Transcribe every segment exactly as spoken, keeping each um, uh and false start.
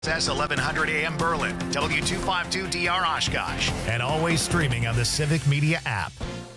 S eleven hundred A M Berlin, W two fifty-two D R Oshkosh, and always streaming on the Civic Media app.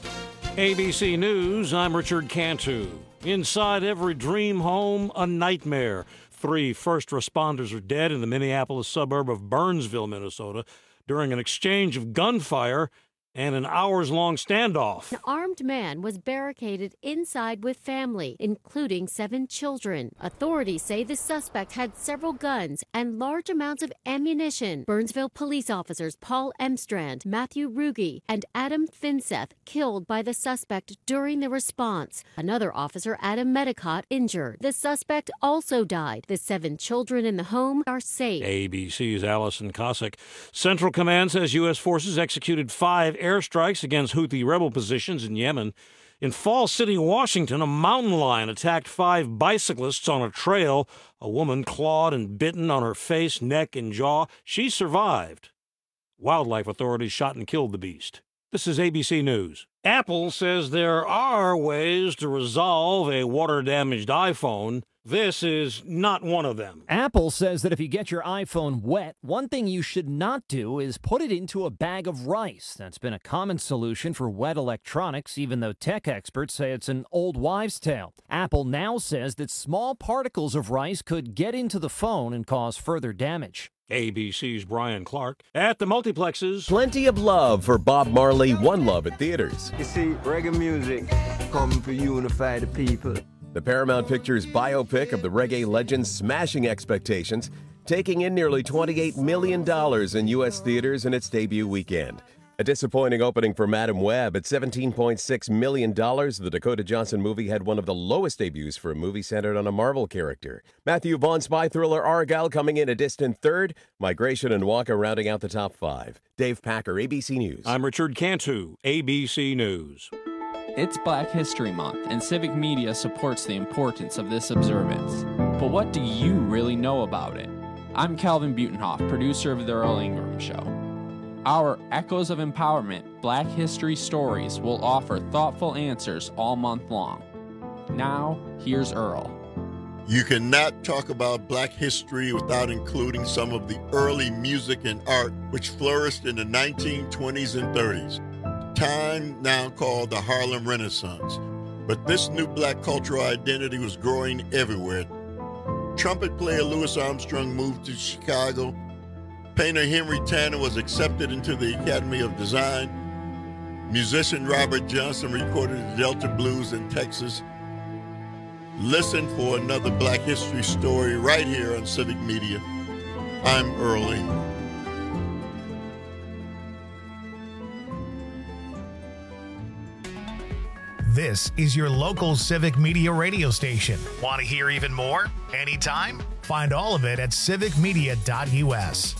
A B C News, I'm Richard Cantu. Inside every dream home, a nightmare. Three first responders are dead in the Minneapolis suburb of Burnsville, Minnesota, during an exchange of gunfire and an hours-long standoff. An armed man was barricaded inside with family, including seven children. Authorities say the suspect had several guns and large amounts of ammunition. Burnsville police officers Paul Emstrand, Matthew Ruge, and Adam Finseth killed by the suspect during the response. Another officer, Adam Medicott, injured. The suspect also died. The seven children in the home are safe. A B C's Allison Cossack. Central Command says U S forces executed five airstrikes against Houthi rebel positions in Yemen. In Falls City, Washington, a mountain lion attacked five bicyclists on a trail. A woman clawed and bitten on her face, neck, and jaw. She survived. Wildlife authorities shot and killed the beast. This is A B C News. Apple says there are ways to resolve a water-damaged iPhone. This is not one of them. Apple says that if you get your iPhone wet, one thing you should not do is put it into a bag of rice. That's been a common solution for wet electronics, even though tech experts say it's an old wives' tale. Apple now says that small particles of rice could get into the phone and cause further damage. A B C's Brian Clark. At the multiplexes, plenty of love for Bob Marley, One Love at theaters. You see, reggae music coming to unify the people. The Paramount Pictures biopic of the reggae legend smashing expectations, taking in nearly twenty-eight million dollars in U S theaters in its debut weekend. A disappointing opening for Madam Web. At seventeen point six million dollars, the Dakota Johnson movie had one of the lowest debuts for a movie centered on a Marvel character. Matthew Vaughn's spy thriller Argyle coming in a distant third. Migration and Wonka rounding out the top five. Dave Packer, A B C News. I'm Richard Cantu, A B C News. It's Black History Month, and Civic Media supports the importance of this observance. But what do you really know about it? I'm Calvin Butenhoff, producer of The Earl Ingram Show. Our Echoes of Empowerment Black History Stories will offer thoughtful answers all month long. Now, here's Earl. You cannot talk about Black history without including some of the early music and art which flourished in the nineteen twenties and thirties. Time now called the Harlem Renaissance. But this new black cultural identity was growing everywhere. Trumpet player Louis Armstrong moved to Chicago. Painter Henry Tanner was accepted into the Academy of Design. Musician Robert Johnson recorded the Delta Blues in Texas. Listen for another Black history story right here on Civic Media. I'm Earl Ingram. This is your local Civic Media radio station. Want to hear even more? Anytime? Find all of it at civic media dot U S.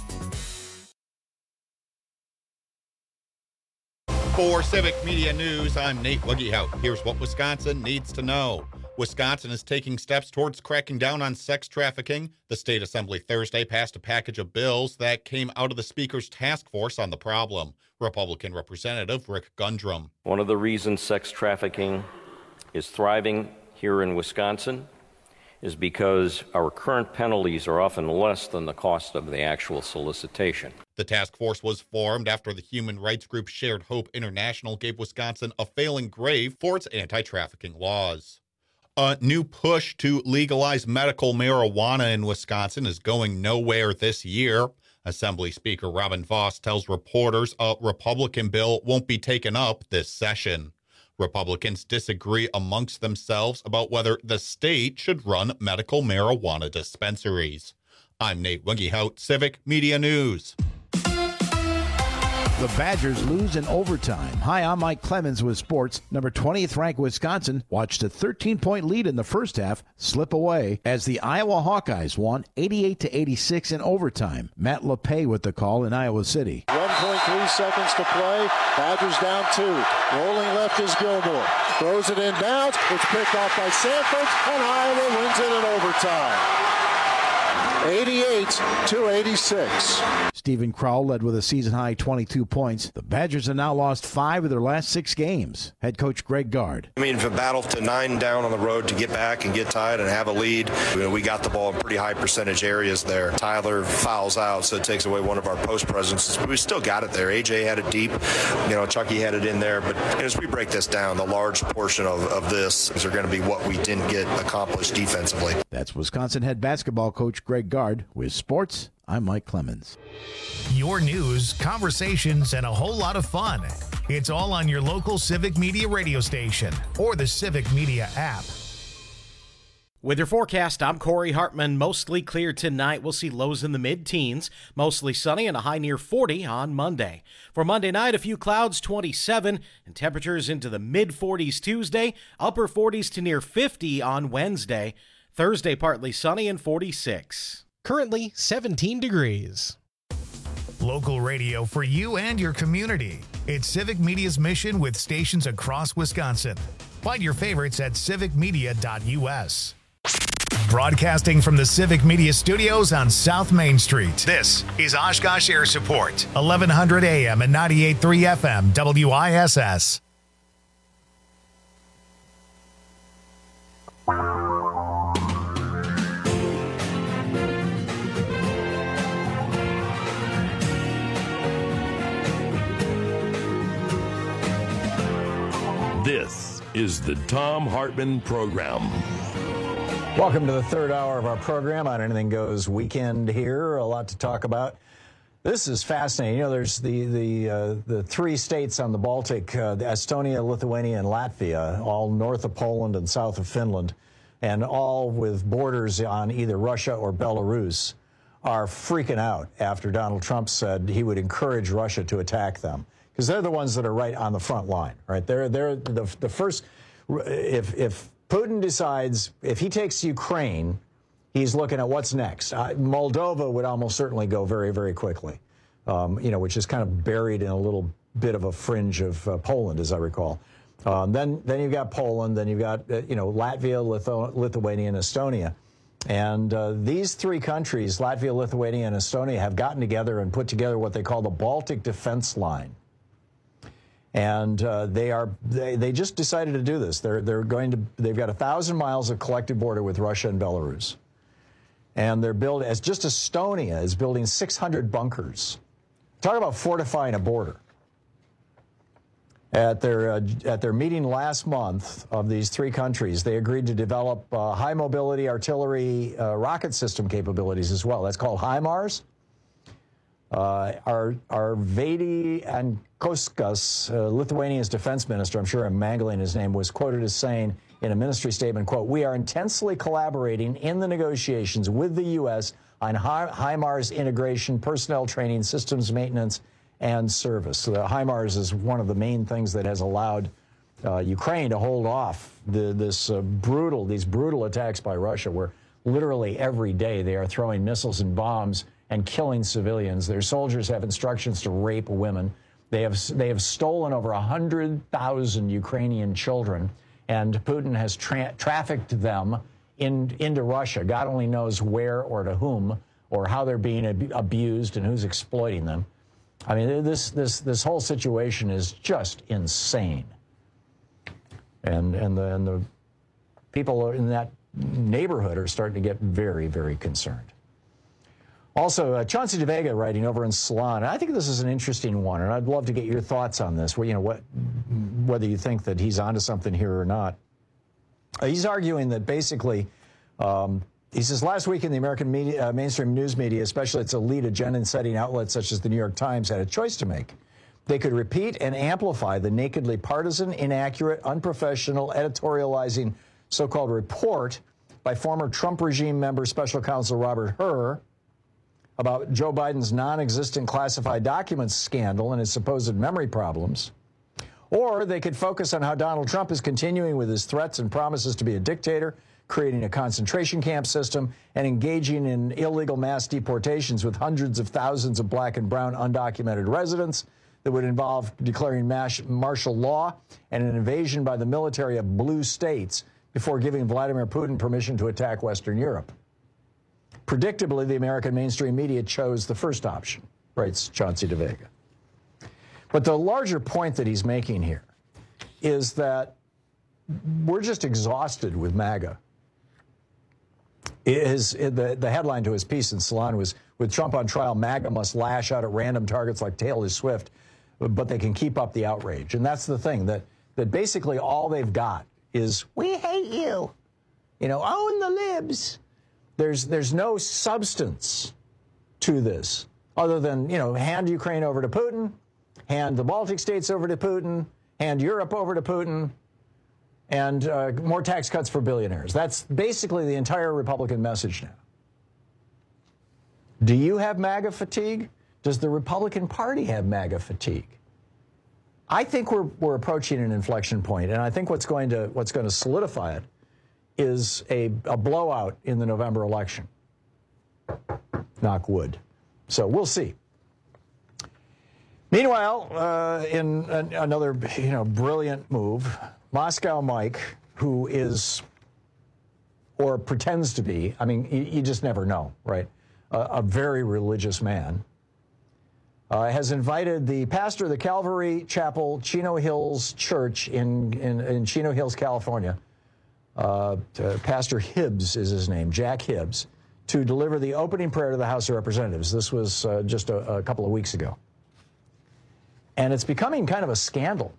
For Civic Media News, I'm Nate Wuggehout. Here's what Wisconsin needs to know. Wisconsin is taking steps towards cracking down on sex trafficking. The state assembly Thursday passed a package of bills that came out of the speaker's task force on the problem. Republican Representative Rick Gundrum. One of the reasons sex trafficking is thriving here in Wisconsin is because our current penalties are often less than the cost of the actual solicitation. The task force was formed after the human rights group Shared Hope International gave Wisconsin a failing grade for its anti-trafficking laws. A new push to legalize medical marijuana in Wisconsin is going nowhere this year. Assembly Speaker Robin Vos tells reporters a Republican bill won't be taken up this session. Republicans disagree amongst themselves about whether the state should run medical marijuana dispensaries. I'm Nate Wuggehout, Civic Media News. The Badgers lose in overtime. Hi, I'm Mike Clemens with sports. Number twentieth ranked Wisconsin watched a thirteen-point lead in the first half slip away as the Iowa Hawkeyes won eighty-eight to eighty-six in overtime. Matt LePay with the call in Iowa City. one point three seconds to play. Badgers down two. Rolling left is Gilmore. Throws it in bounds. It's picked off by Sanford, and Iowa wins it in overtime. eighty-eight to eighty-six. Stephen Crowell led with a season-high twenty-two points. The Badgers have now lost five of their last six games. Head coach Greg Gard. I mean, if a battle to nine down on the road to get back and get tied and have a lead, you know, we got the ball in pretty high percentage areas there. Tyler fouls out, so it takes away one of our post presences. But we still got it there. A J had it deep. You know, Chucky had it in there. But as we break this down, the large portion of, of this is going to be what we didn't get accomplished defensively. That's Wisconsin head basketball coach Greg Gard. With sports, I'm Mike Clemens. Your news, conversations, and a whole lot of fun. It's all on your local Civic Media radio station or the Civic Media app. With your forecast, I'm Corey Hartman. Mostly clear tonight. We'll see lows in the mid-teens. Mostly sunny and a high near forty on Monday. For Monday night, a few clouds, twenty-seven, and temperatures into the mid-forties Tuesday, upper forties to near fifty on Wednesday. Thursday, partly sunny and forty-six. Currently, seventeen degrees. Local radio for you and your community. It's Civic Media's mission with stations across Wisconsin. Find your favorites at civic media dot u s. Broadcasting from the Civic Media Studios on South Main Street, this is Oshkosh Air Support, eleven hundred A M and ninety-eight point three F M W I S S. This is the Thom Hartmann Program. Welcome to the third hour of our program on Anything Goes Weekend here. A lot to talk about. This is fascinating. You know, there's the the uh, the three states on the Baltic, uh, Estonia, Lithuania, and Latvia, all north of Poland and south of Finland, and all with borders on either Russia or Belarus, are freaking out after Donald Trump said he would encourage Russia to attack them. Because they're the ones that are right on the front line, right? They're they're the the first. If if Putin decides, if he takes Ukraine, he's looking at what's next. Uh, Moldova would almost certainly go very very quickly, um, you know, which is kind of buried in a little bit of a fringe of uh, Poland, as I recall. Um, then then you've got Poland, then you've got uh, you know Latvia, Lithu- Lithuania, and Estonia. And uh, these three countries, Latvia, Lithuania, and Estonia, have gotten together and put together what they call the Baltic Defense Line. And uh, they are they, they just decided to do this. They're they're going to they've got a thousand miles of collective border with Russia and Belarus, and they're building as just Estonia is building six hundred bunkers. Talk about fortifying a border. At their uh, at their meeting last month of these three countries, they agreed to develop uh, high mobility artillery uh, rocket system capabilities as well. That's called HIMARS. Uh, our, our Vaidy Ankauskas, uh, Lithuania's defense minister, I'm sure I'm mangling his name, was quoted as saying in a ministry statement, quote, "We are intensely collaborating in the negotiations with the U S on HIMARS integration, personnel training, systems maintenance, and service." So the HIMARS is one of the main things that has allowed uh, Ukraine to hold off the, this uh, brutal, these brutal attacks by Russia, where literally every day they are throwing missiles and bombs and killing civilians. Their soldiers have instructions to rape women. They have they have stolen over one hundred thousand Ukrainian children, and Putin has tra- trafficked them in, into Russia. God only knows where or to whom or how they're being ab- abused and who's exploiting them. I mean, this this this whole situation is just insane. And and the, and the people in that neighborhood are starting to get very, very concerned. Also, uh, Chauncey DeVega writing over in Salon. I think this is an interesting one, and I'd love to get your thoughts on this. Well, you know, what, whether you think that he's onto something here or not. Uh, he's arguing that basically, um, he says last week in the American media, uh, mainstream news media, especially its elite agenda-setting outlets such as the New York Times, had a choice to make. They could repeat and amplify the nakedly partisan, inaccurate, unprofessional, editorializing so-called report by former Trump regime member Special Counsel Robert Hur about Joe Biden's non-existent classified documents scandal and his supposed memory problems. Or they could focus on how Donald Trump is continuing with his threats and promises to be a dictator, creating a concentration camp system, and engaging in illegal mass deportations with hundreds of thousands of black and brown undocumented residents that would involve declaring mass martial law and an invasion by the military of blue states before giving Vladimir Putin permission to attack Western Europe. Predictably, the American mainstream media chose the first option, writes Chauncey DeVega. But the larger point that he's making here is that we're just exhausted with MAGA. His, the, the headline to his piece in Salon was, with Trump on trial, MAGA must lash out at random targets like Taylor Swift, but they can keep up the outrage. And that's the thing, that, that basically all they've got is, we hate you. You know, own the libs. There's, there's no substance to this other than, you know, hand Ukraine over to Putin, hand the Baltic states over to Putin, hand Europe over to Putin, and uh, more tax cuts for billionaires. That's basically the entire Republican message now. Do you have MAGA fatigue? Does the Republican Party have MAGA fatigue? I think we're, we're approaching an inflection point, and I think what's going to, what's going to solidify it is a, a blowout in the November election. Knock wood. So we'll see. Meanwhile, uh, in an, another you know brilliant move, Moscow Mike, who is, or pretends to be, I mean, you, you just never know, right? A, a very religious man, uh, has invited the pastor of the Calvary Chapel, Chino Hills Church in, in, in Chino Hills, California, uh, Pastor Hibbs is his name, Jack Hibbs, to deliver the opening prayer to the House of Representatives. This was uh, just a, a couple of weeks ago. And it's becoming kind of a scandal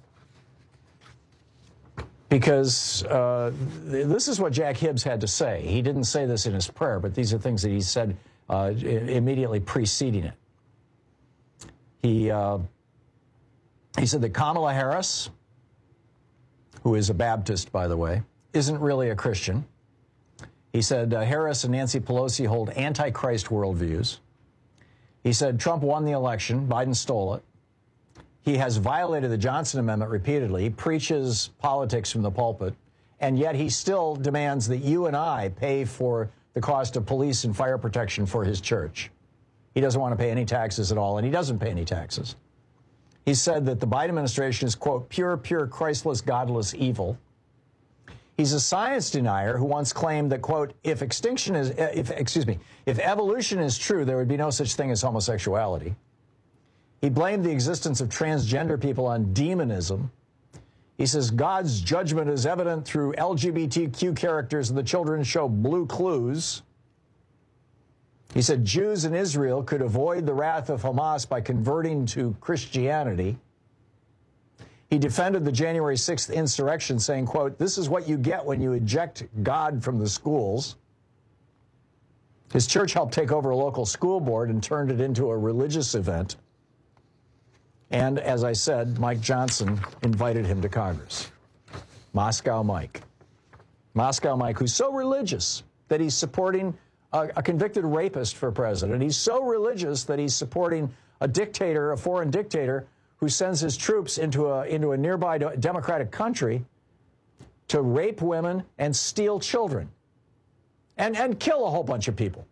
because uh, th this is what Jack Hibbs had to say. He didn't say this in his prayer, but these are things that he said uh, immediately preceding it. He, uh, he said that Kamala Harris, who is a Baptist, by the way, isn't really a Christian. He said uh, Harris and Nancy Pelosi hold anti-Christ worldviews. He said Trump won the election, Biden stole it. He has violated the Johnson Amendment repeatedly, preaches politics from the pulpit, and yet he still demands that you and I pay for the cost of police and fire protection for his church. He doesn't want to pay any taxes at all, and he doesn't pay any taxes. He said that the Biden administration is, quote, pure, pure, Christless, godless evil. He's a science denier who once claimed that, quote, if extinction is, if, excuse me, if evolution is true, there would be no such thing as homosexuality. He blamed the existence of transgender people on demonism. He says God's judgment is evident through L G B T Q characters in the children's show Blue Clues. He said Jews in Israel could avoid the wrath of Hamas by converting to Christianity. He defended the January sixth insurrection, saying, quote, this is what you get when you eject God from the schools. His church helped take over a local school board and turned it into a religious event. And as I said, Mike Johnson invited him to Congress. Moscow Mike. Moscow Mike, who's so religious that he's supporting a, a convicted rapist for president. He's so religious that he's supporting a dictator, a foreign dictator, who sends his troops into a, into a nearby democratic country to rape women and steal children and, and kill a whole bunch of people.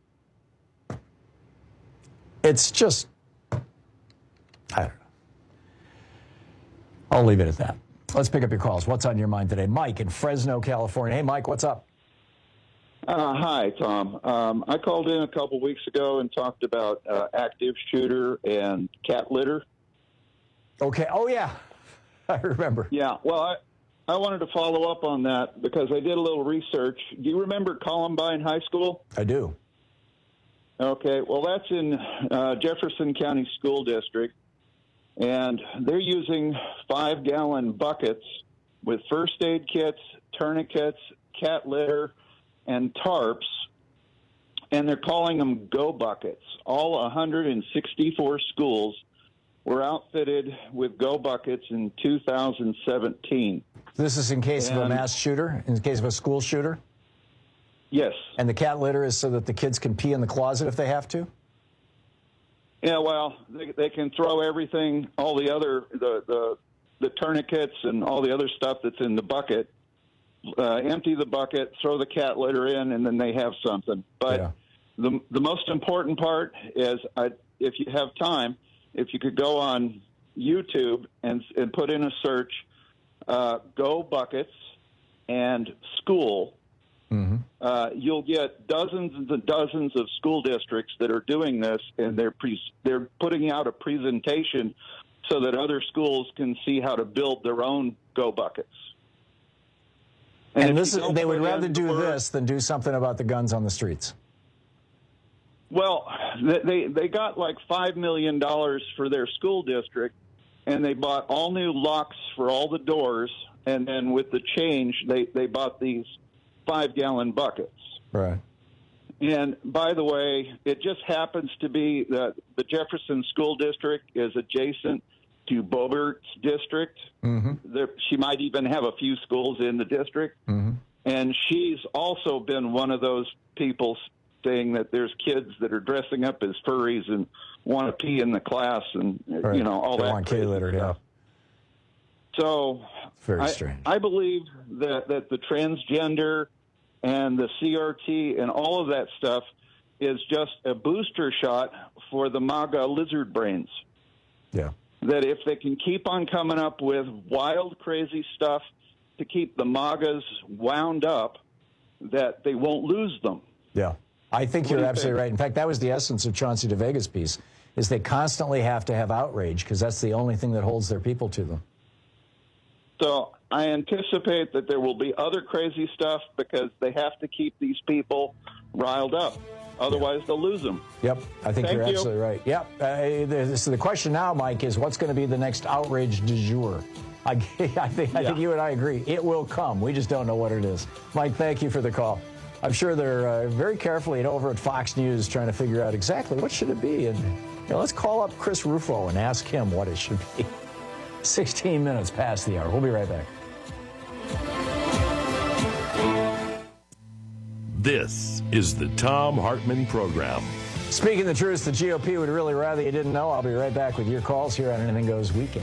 It's just, I don't know. I'll leave it at that. Let's pick up your calls. What's on your mind today? Mike in Fresno, California. Hey, Mike, what's up? Uh, hi, Tom. Um, I called in a couple weeks ago and talked about uh, active shooter and cat litter. Okay. Oh, yeah. I remember. Yeah. Well, I, I wanted to follow up on that because I did a little research. Do you remember Columbine High School? I do. Okay. Well, that's in uh, Jefferson County School District, and they're using five-gallon buckets with first aid kits, tourniquets, cat litter, and tarps, and they're calling them Go Buckets. All one hundred sixty-four schools were outfitted with Go Buckets in two thousand seventeen. This is in case and, of a mass shooter, in case of a school shooter? Yes. And the cat litter is so that the kids can pee in the closet if they have to? Yeah, well, they, they can throw everything, all the other, the, the, the tourniquets and all the other stuff that's in the bucket, uh, empty the bucket, throw the cat litter in, and then they have something. But yeah. the, the most important part is, I, if you have time, if you could go on YouTube and, and put in a search, uh, Go Buckets and school, Mm-hmm. Uh, you'll get dozens and dozens of school districts that are doing this, and they're pre- they're putting out a presentation so that other schools can see how to build their own Go Buckets. And, And this, if you they would don't put rather in do the word- this than do something about the guns on the streets. Well, they they got like five million dollars for their school district, and they bought all new locks for all the doors, and then with the change, they, they bought these five-gallon buckets. Right. And by the way, it just happens to be that the Jefferson School District is adjacent to Bobert's district. Mm-hmm. There, she might even have a few schools in the district. Mm-hmm. And she's also been one of those people saying that there's kids that are dressing up as furries and want to pee in the class and, Right. you know, all they that. want K-litter, yeah. So Very I, strange. I believe that, that the transgender and the C R T and all of that stuff is just a booster shot for the MAGA lizard brains. Yeah. That if they can keep on coming up with wild, crazy stuff to keep the MAGAs wound up, that they won't lose them. Yeah. I think What you're do you absolutely think? right. In fact, that was the essence of Chauncey DeVega's piece, is they constantly have to have outrage because that's the only thing that holds their people to them. So I anticipate that there will be other crazy stuff because they have to keep these people riled up. Otherwise, they'll lose them. Yep, I think Thank you're you. absolutely right. Yep. Uh, the, so the question now, Mike, is what's going to be the next outrage du jour? I, I think I think Yeah. you and I agree. It will come. We just don't know what it is. Mike, thank you for the call. I'm sure they're uh, very carefully over at Fox News trying to figure out exactly what should it be. And you know, let's call up Chris Rufo and ask him what it should be. sixteen minutes past the hour. We'll be right back. This is the Thom Hartmann Program. Speaking the truth, the G O P would really rather you didn't know. I'll be right back with your calls here on Anything Goes Weekend.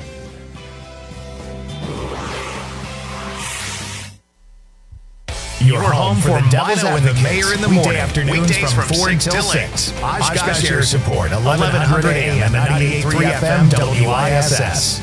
Your home for the Devil's Advocate, mayor in the morning, afternoons from four until six. Oshkosh Air Support, eleven hundred A M and ninety-eight point three F M W I S S.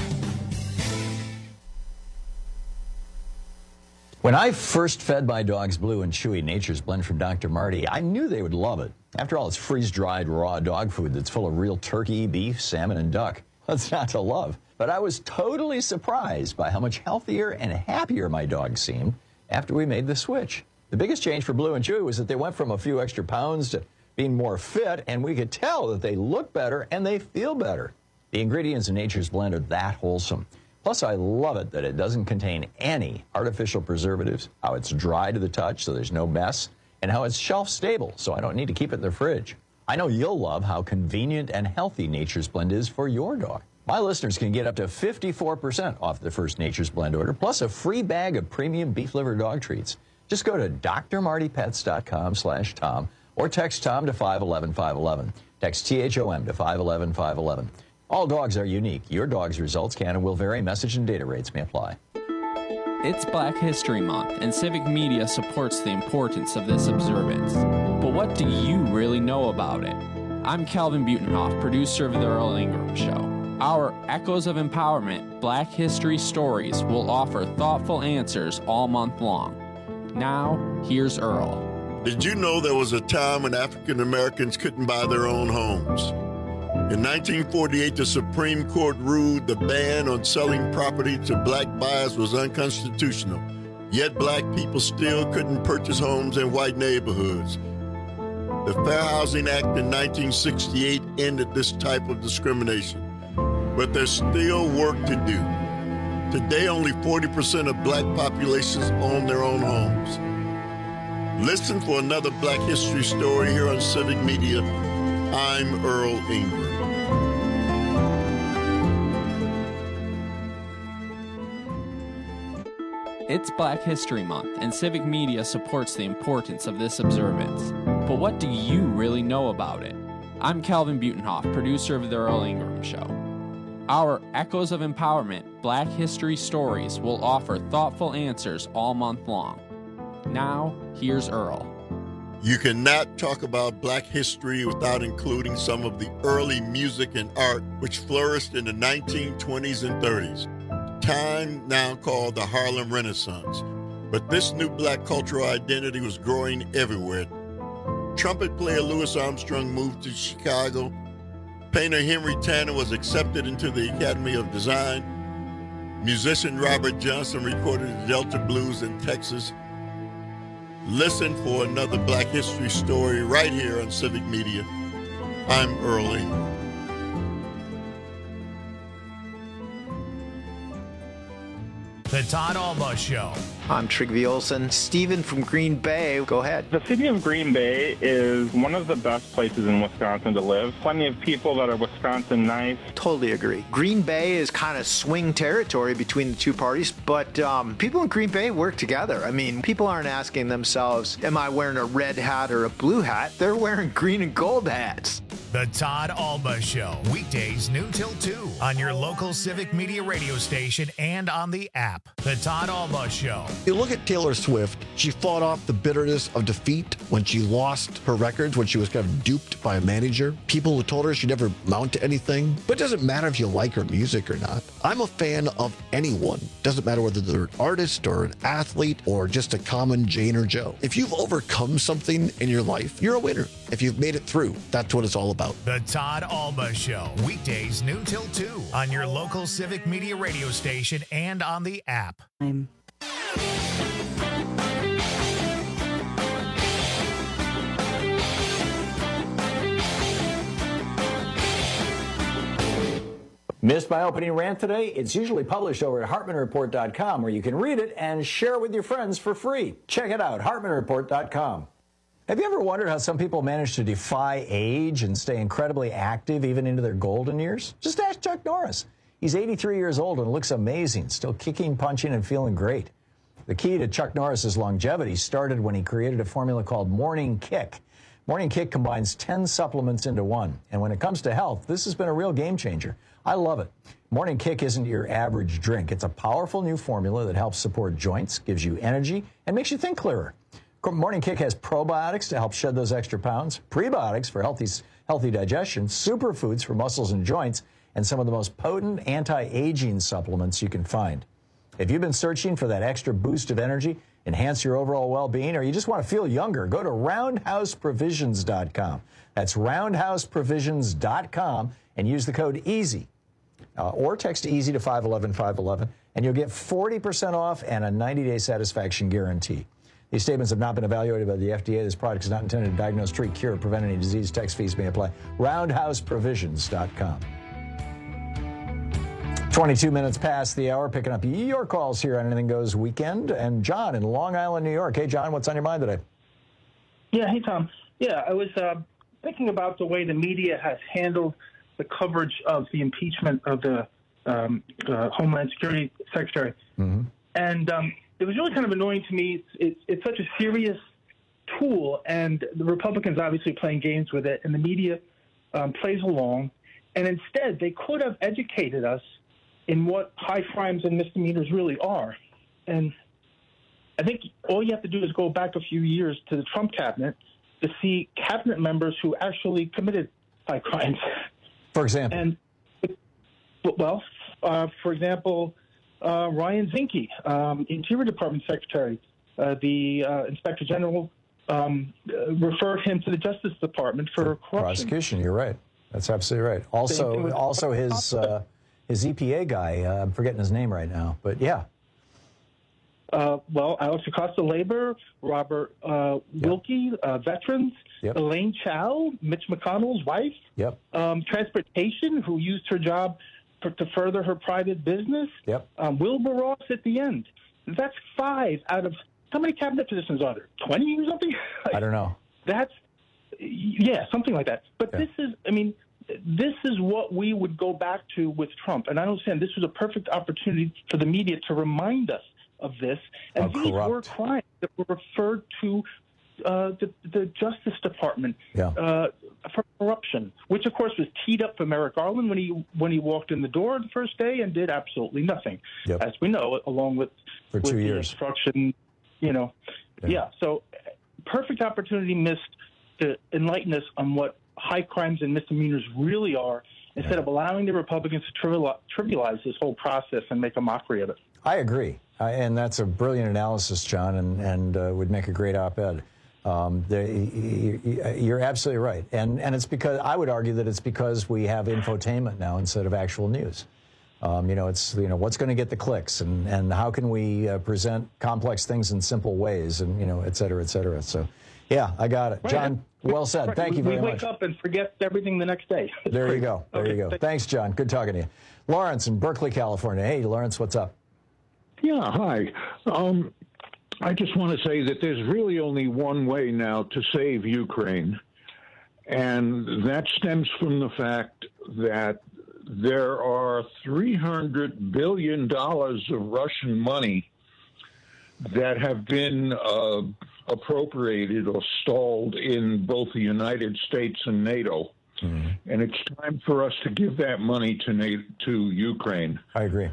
When I first fed my dogs Blue and Chewy Nature's Blend from Doctor Marty, I knew they would love it. After all, it's freeze-dried raw dog food that's full of real turkey, beef, salmon, and duck. What's not to love? But I was totally surprised by how much healthier and happier my dogs seemed after we made the switch. The biggest change for Blue and Chewy was that they went from a few extra pounds to being more fit, and we could tell that they look better and they feel better. The ingredients in Nature's Blend are that wholesome. Plus, I love it that it doesn't contain any artificial preservatives, how it's dry to the touch so there's no mess, and how it's shelf stable so I don't need to keep it in the fridge. I know you'll love how convenient and healthy Nature's Blend is for your dog. My listeners can get up to fifty-four percent off their first Nature's Blend order, plus a free bag of premium beef liver dog treats. Just go to d r marty pets dot com slash Tom or text Tom to five one one five one one. Text T H O M to five one one five one one. All dogs are unique. Your dog's results can and will vary. Message and data rates may apply. It's Black History Month, and Civic Media supports the importance of this observance. But what do you really know about it? I'm Calvin Butenhoff, producer of The Earl Ingram Show. Our Echoes of Empowerment Black History Stories will offer thoughtful answers all month long. Now, here's Earl. Did you know there was a time when African Americans couldn't buy their own homes? In nineteen forty-eight, the Supreme Court ruled the ban on selling property to black buyers was unconstitutional. Yet black people still couldn't purchase homes in white neighborhoods. The Fair Housing Act in nineteen sixty-eight ended this type of discrimination. But there's still work to do. Today, only forty percent of black populations own their own homes. Listen for another Black History story here on Civic Media. I'm Earl Ingram. It's Black History Month, and Civic Media supports the importance of this observance. But what do you really know about it? I'm Calvin Butenhoff, producer of The Earl Ingram Show. Our Echoes of Empowerment Black History Stories will offer thoughtful answers all month long. Now, here's Earl. You cannot talk about black history without including some of the early music and art which flourished in the nineteen twenties and thirties, time now called the Harlem Renaissance. But this new black cultural identity was growing everywhere. Trumpet player Louis Armstrong moved to Chicago. Painter Henry Tanner was accepted into the Academy of Design. Musician Robert Johnson recorded the Delta Blues in Texas. Listen for another Black History story right here on Civic Media. I'm Earl Ingram. The Todd Alba Show. I'm Trygve Olsen. Stephen from Green Bay, go ahead. The city of Green Bay is one of the best places in Wisconsin to live. Plenty of people that are Wisconsin nice. Totally agree. Green Bay is kind of swing territory between the two parties, but um, people in Green Bay work together. I mean, people aren't asking themselves, am I wearing a red hat or a blue hat? They're wearing green and gold hats. The Todd Alba Show, weekdays noon till two on your local Civic Media radio station and on the app. The Todd Alba Show. You look at Taylor Swift, she fought off the bitterness of defeat when she lost her records, when she was kind of duped by a manager. People who told her she'd never mount to anything. But it doesn't matter if you like her music or not. I'm a fan of anyone. Doesn't matter whether they're an artist or an athlete or just a common Jane or Joe. If you've overcome something in your life, you're a winner. If you've made it through, that's what it's all about. The Todd Alba Show, weekdays noon till two on your local Civic Media radio station and on the app. I'm Missed my opening rant today? It's usually published over at Hartman Report dot com, where you can read it and share it with your friends for free. Check it out, Hartman Report dot com. Have you ever wondered how some people manage to defy age and stay incredibly active even into their golden years? Just ask Chuck Norris. He's eighty-three years old and looks amazing, still kicking, punching, and feeling great. The key to Chuck Norris's longevity started when he created a formula called Morning Kick. Morning Kick combines ten supplements into one, and when it comes to health, this has been a real game changer. I love it. Morning Kick isn't your average drink. It's a powerful new formula that helps support joints, gives you energy, and makes you think clearer. Morning Kick has probiotics to help shed those extra pounds, prebiotics for healthy, healthy digestion, superfoods for muscles and joints, and some of the most potent anti-aging supplements you can find. If you've been searching for that extra boost of energy, enhance your overall well-being, or you just want to feel younger, go to roundhouse provisions dot com. That's roundhouse provisions dot com and use the code EASY. Uh, or text EASY to five one one five one one, and you'll get forty percent off and a ninety-day satisfaction guarantee. These statements have not been evaluated by the F D A. This product is not intended to diagnose, treat, cure, or prevent any disease. Tax fees may apply. roundhouse provisions dot com. twenty-two minutes past the hour, picking up your calls here on Anything Goes Weekend. And John in Long Island, New York. Hey, John, what's on your mind today? Yeah, hey, Tom. Yeah, I was uh, thinking about the way the media has handled the coverage of the impeachment of the um, uh, Homeland Security Secretary. Mm-hmm. And um, it was really kind of annoying to me. It's, it's, it's such a serious tool, and the Republicans obviously playing games with it, and the media um, plays along. And instead, they could have educated us in what high crimes and misdemeanors really are. And I think all you have to do is go back a few years to the Trump cabinet to see cabinet members who actually committed high crimes. For example? And, well, uh, for example, uh, Ryan Zinke, um, Interior Department Secretary, uh, the uh, Inspector General um, uh, referred him to the Justice Department for corruption. Prosecution, you're right. That's absolutely right. Also, also his uh, his E P A guy, uh, I'm forgetting his name right now, but yeah. Uh, well, Alex Acosta-Labor, Robert uh, yep. Wilkie, uh, veterans, yep. Elaine Chao, Mitch McConnell's wife, yep. um, transportation, who used her job for, to further her private business, yep. um, Wilbur Ross at the end. That's five out of, how many cabinet positions are there? twenty or something? I don't know. That's, yeah, something like that. But yeah. this is, I mean, this is what we would go back to with Trump. And I understand this was a perfect opportunity for the media to remind us of this. And oh, these corrupt. were crimes that were referred to uh, the, the Justice Department yeah. uh, for corruption, which, of course, was teed up for Merrick Garland when he when he walked in the door the first day and did absolutely nothing, yep. as we know, along with, for with two the years. obstruction, you know. Yeah. yeah, so perfect opportunity missed to enlighten us on what high crimes and misdemeanors really are, instead yeah. of allowing the Republicans to trivialize this whole process and make a mockery of it. I agree. Uh, and that's a brilliant analysis, John, and, and uh, would make a great op-ed. Um, the, you're absolutely right. And, and it's because, I would argue that it's because we have infotainment now instead of actual news. Um, you know, it's, you know, what's going to get the clicks, and, and how can we uh, present complex things in simple ways, and, you know, et cetera, et cetera. So, yeah, I got it. Right. John, well said. Right. Thank you very much. We much. wake up and forget everything the next day. It's there crazy. you go. There okay. you go. Thanks, John. Good talking to you. Lawrence in Berkeley, California. Hey, Lawrence, what's up? Yeah, hi. Um, I just want to say that there's really only one way now to save Ukraine, and that stems from the fact that there are three hundred billion dollars of Russian money that have been uh, appropriated or stalled in both the United States and NATO. Mm-hmm. And it's time for us to give that money to NATO, to Ukraine. I agree.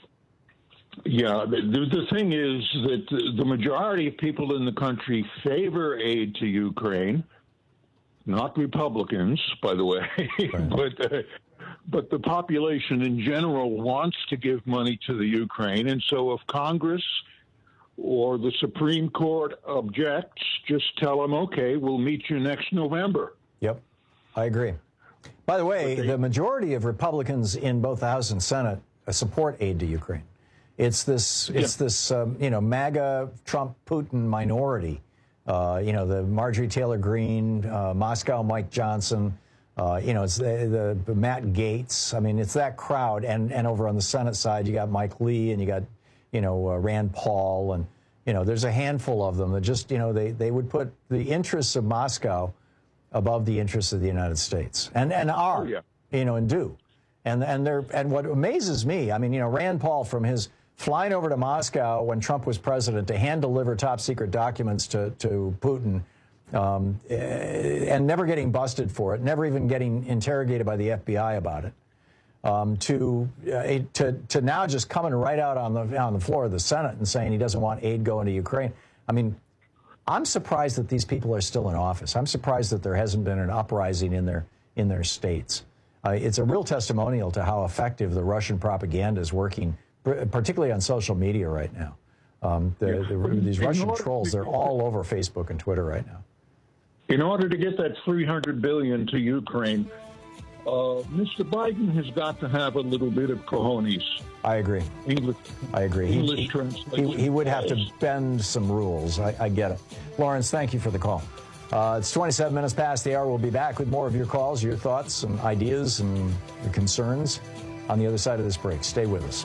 Yeah, the, the thing is that the majority of people in the country favor aid to Ukraine, not Republicans, by the way, right. but uh, but the population in general wants to give money to the Ukraine. And so if Congress or the Supreme Court objects, just tell them, okay, we'll meet you next November. Yep, I agree. By the way, they, the majority of Republicans in both the House and Senate support aid to Ukraine. It's this, it's yeah. this, um, you know, MAGA, Trump, Putin minority. Uh, you know, the Marjorie Taylor Greene, uh, Moscow Mike Johnson. Uh, you know, it's the, the Matt Gaetz. I mean, it's that crowd. And and over on the Senate side, you got Mike Lee, and you got, you know, uh, Rand Paul, and you know, there's a handful of them that just, you know, they they would put the interests of Moscow above the interests of the United States, and and are, oh, yeah. you know, and do, and and they're and what amazes me, I mean, you know, Rand Paul, from his flying over to Moscow when Trump was president to hand deliver top secret documents to, to Putin, um, and never getting busted for it, never even getting interrogated by the F B I about it, um, to, uh, to to now just coming right out on the on the floor of the Senate and saying he doesn't want aid going to Ukraine. I mean, I'm surprised that these people are still in office. I'm surprised that there hasn't been an uprising in their in their states. Uh, it's a real testimonial to how effective the Russian propaganda is working, particularly on social media right now. Um, the, the, these Russian trolls, they're all over Facebook and Twitter right now. In order to get that three hundred billion dollars to Ukraine, uh, Mister Biden has got to have a little bit of cojones. I agree. English, I agree. English he, translation. He, he would have to bend some rules. I, I get it. Lawrence, thank you for the call. Uh, it's twenty-seven minutes past the hour. We'll be back with more of your calls, your thoughts and ideas and your concerns on the other side of this break. Stay with us.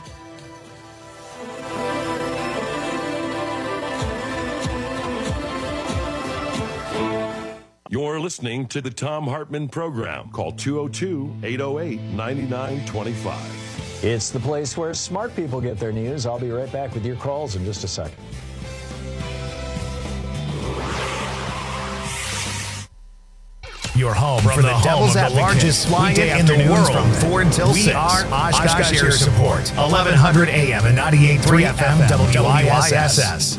You're listening to the Thom Hartmann Program. Call two oh two, eight oh eight, nine nine two five. It's the place where smart people get their news. I'll be right back with your calls in just a second. Your home from, from the, the Devil's Advocate, the largest flying in the world, from four until we six. We are Oshkosh Air Support, eleven hundred A M and ninety-eight point three F M, W I S S.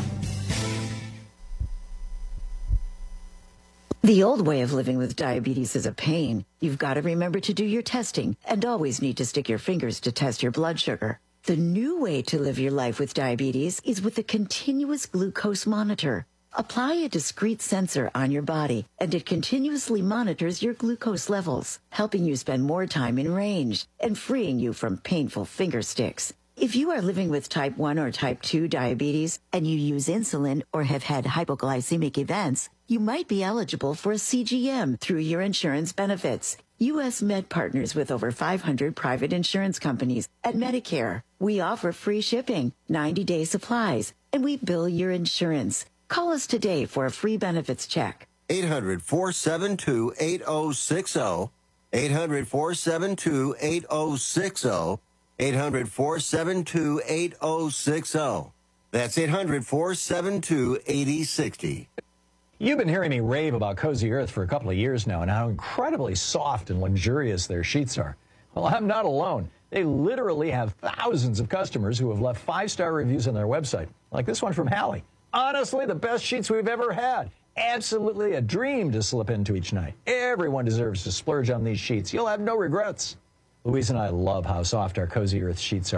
The old way of living with diabetes is a pain. You've got to remember to do your testing and always need to stick your fingers to test your blood sugar. The new way to live your life with diabetes is with a continuous glucose monitor. Apply a discrete sensor on your body, and it continuously monitors your glucose levels, helping you spend more time in range and freeing you from painful finger sticks. If you are living with type one or type two diabetes and you use insulin or have had hypoglycemic events, you might be eligible for a C G M through your insurance benefits. U S Med partners with over five hundred private insurance companies at Medicare. We offer free shipping, ninety-day supplies, and we bill your insurance. Call us today for a free benefits check. eight hundred, four seven two, eight oh six oh. eight hundred, four seven two, eight oh six oh. eight hundred, four seven two, eight oh six oh. That's eight hundred, four seven two, eight oh six oh. You've been hearing me rave about Cozy Earth for a couple of years now and how incredibly soft and luxurious their sheets are. Well, I'm not alone. They literally have thousands of customers who have left five-star reviews on their website, like this one from Hallie. Honestly, the best sheets we've ever had. Absolutely a dream to slip into each night. Everyone deserves to splurge on these sheets. You'll have no regrets. Louise and I love how soft our Cozy Earth sheets are.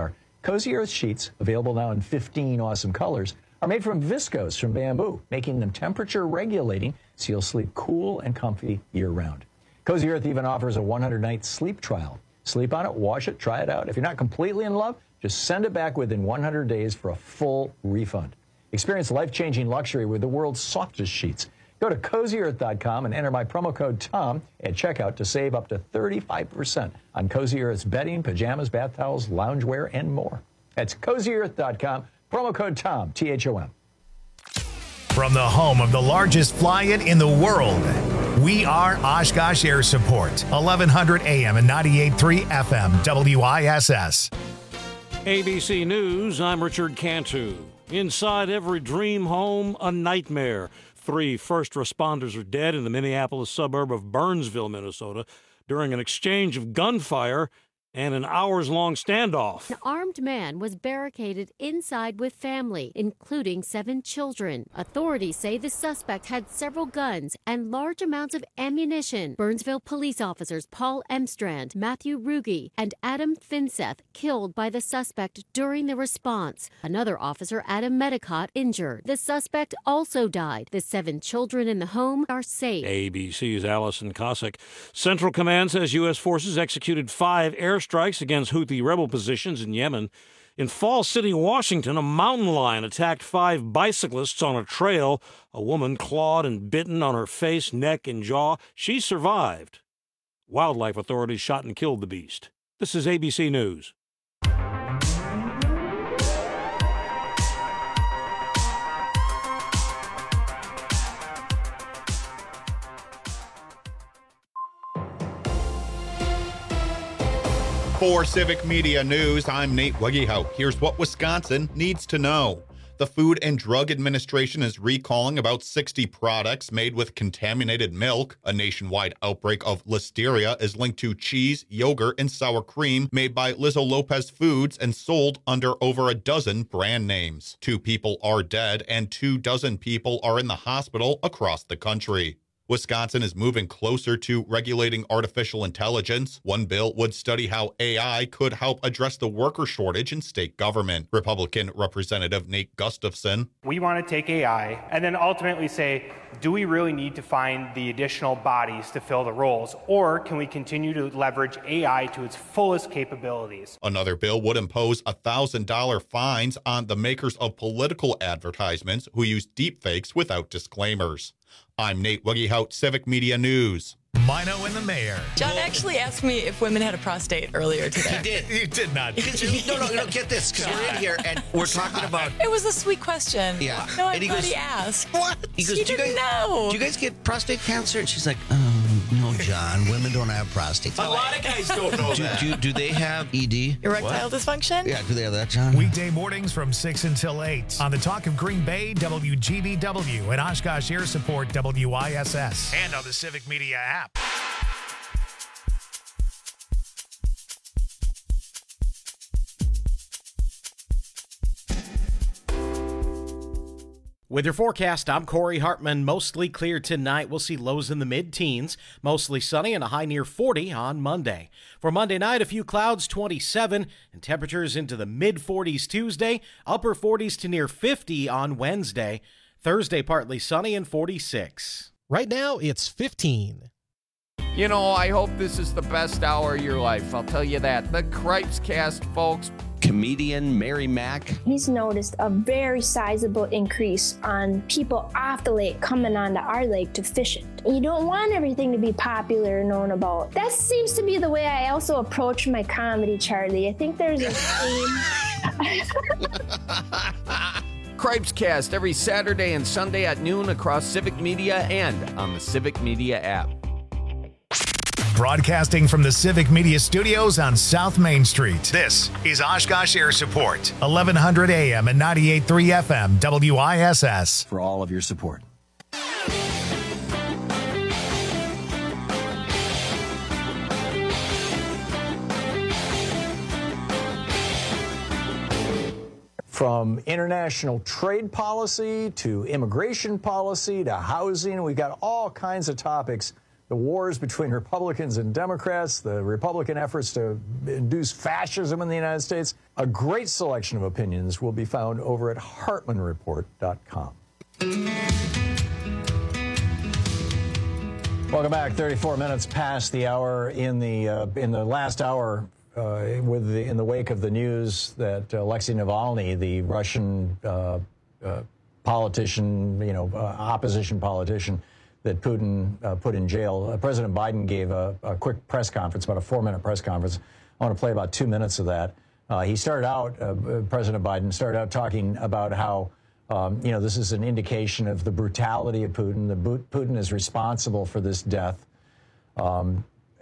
Cozy Earth sheets, available now in fifteen awesome colors, are made from viscose from bamboo, making them temperature regulating so you'll sleep cool and comfy year-round. Cozy Earth even offers a one hundred night sleep trial. Sleep on it, wash it, try it out. If you're not completely in love, just send it back within one hundred days for a full refund. Experience life-changing luxury with the world's softest sheets. Go to cozy earth dot com and enter my promo code TOM at checkout to save up to thirty-five percent on Cozy Earth's bedding, pajamas, bath towels, loungewear, and more. That's cozy earth dot com, promo code TOM, T H O M. From the home of the largest fly-in in the world, we are Oshkosh Air Support, eleven hundred A M and ninety-eight point three F M, W I S S. A B C News, I'm Richard Cantu. Inside every dream home, a nightmare. Three first responders are dead in the Minneapolis suburb of Burnsville, Minnesota, during an exchange of gunfire and an hours-long standoff. An armed man was barricaded inside with family, including seven children. Authorities say the suspect had several guns and large amounts of ammunition. Burnsville police officers Paul Emstrand, Matthew Ruge, and Adam Finseth killed by the suspect during the response. Another officer, Adam Medicott, injured. The suspect also died. The seven children in the home are safe. A B C's Allison Cossack. Central Command says U S forces executed five airstrikes against Houthi rebel positions in Yemen. In Falls City, Washington, a mountain lion attacked five bicyclists on a trail. A woman clawed and bitten on her face, neck, and jaw. She survived. Wildlife authorities shot and killed the beast. This is A B C News. For Civic Media News, I'm Nate Wegehout. Here's what Wisconsin needs to know. The Food and Drug Administration is recalling about sixty products made with contaminated milk. A nationwide outbreak of listeria is linked to cheese, yogurt, and sour cream made by Lizzo Lopez Foods and sold under over a dozen brand names. Two people are dead and two dozen people are in the hospital across the country. Wisconsin is moving closer to regulating artificial intelligence. One bill would study how A I could help address the worker shortage in state government. Republican Representative Nate Gustafson. We want to take A I and then ultimately say, do we really need to find the additional bodies to fill the roles, or can we continue to leverage A I to its fullest capabilities? Another bill would impose one thousand dollars fines on the makers of political advertisements who use deepfakes without disclaimers. I'm Nate Wegehout, Civic Media News. Mino and the Mayor. John actually asked me if women had a prostate earlier today. He did. You did not. no, no, no, get this, because we're in here and we're talking about... It was a sweet question. Yeah. No, I'm and he glad goes, he asked. What? He goes, He do you didn't guys, know. Do you guys get prostate cancer? And she's like, oh, no, John. Women don't have prostates. A lot of guys don't know do, that. Do, do they have E D? Erectile what? dysfunction? Yeah, do they have that, John? Weekday mornings from six until eight on the Talk of Green Bay, W G B W, and Oshkosh Air Support, W I S S, and on the Civic Media app. With your forecast, I'm Corey Hartman. Mostly clear tonight. We'll see lows in the mid-teens. Mostly sunny and a high near forty on Monday. For Monday night, a few clouds, twenty-seven, and temperatures into the mid-forties Tuesday, upper forties to near fifty on Wednesday. Thursday, partly sunny and forty-six. Right now, it's fifteen. You know, I hope this is the best hour of your life. I'll tell you that. The Cripes Cast, folks. Comedian Mary Mack. He's noticed a very sizable increase on people off the lake coming onto our lake to fish it. You don't want everything to be popular and known about. That seems to be the way I also approach my comedy, Charlie. I think there's a theme. Cripes Cast every Saturday and Sunday at noon across Civic Media and on the Civic Media app. Broadcasting from the Civic Media Studios on South Main Street, this is Oshkosh Air Support, eleven hundred A M and ninety-eight point three F M, W I S S. For all of your support. From international trade policy to immigration policy to housing, we've got all kinds of topics the wars between Republicans and Democrats, the Republican efforts to induce fascism in the United States. A great selection of opinions will be found over at Hartman Report dot com. Welcome back. thirty-four minutes past the hour. In the uh, in the last hour, uh, with the, in the wake of the news that uh, Alexei Navalny, the Russian uh, uh, politician, you know, uh, opposition politician that Putin uh, put in jail, uh, President Biden gave a, a quick press conference, about a four-minute press conference. I want to play about two minutes of that. Uh, he started out, uh, President Biden started out talking about how. Um, you know, this is an indication of the brutality of Putin. The Putin is responsible for this death. Um,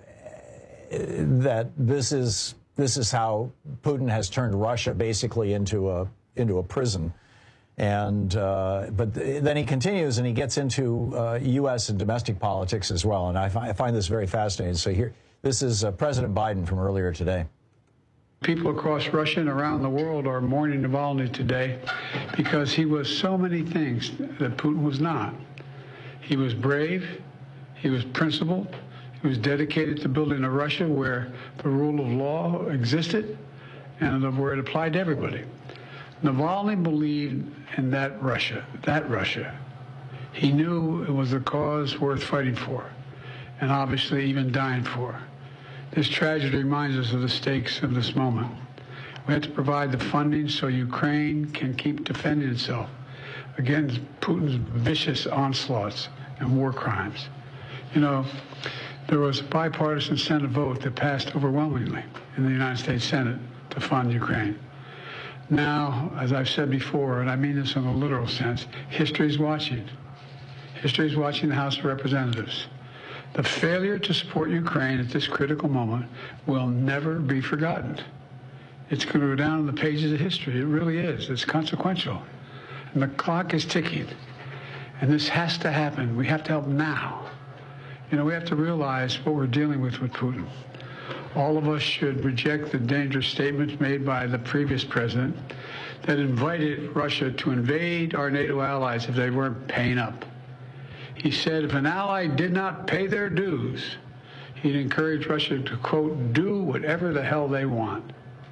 that this is this is how Putin has turned Russia basically into a into a prison. And uh, but th- then he continues and he gets into uh, U S and domestic politics as well. And I, fi- I find this very fascinating. So here, this is uh, President Biden from earlier today. People across Russia and around the world are mourning Navalny today because he was so many things that Putin was not. He was brave, he was principled, he was dedicated to building a Russia where the rule of law existed and where it applied to everybody. Navalny believed in that Russia, that Russia. He knew it was a cause worth fighting for and obviously even dying for. This tragedy reminds us of the stakes of this moment. We have to provide the funding so Ukraine can keep defending itself against Putin's vicious onslaughts and war crimes. You know, there was a bipartisan Senate vote that passed overwhelmingly in the United States Senate to fund Ukraine. Now, as I've said before, and I mean this in a literal sense, history is watching. History is watching the House of Representatives. The failure to support Ukraine at this critical moment will never be forgotten. It's going to go down in the pages of history. It really is. It's consequential. And the clock is ticking. And this has to happen. We have to help now. You know, we have to realize what we're dealing with with Putin. All of us should reject the dangerous statements made by the previous president that invited Russia to invade our NATO allies if they weren't paying up. He said if an ally did not pay their dues, he'd encourage Russia to, quote, do whatever the hell they want.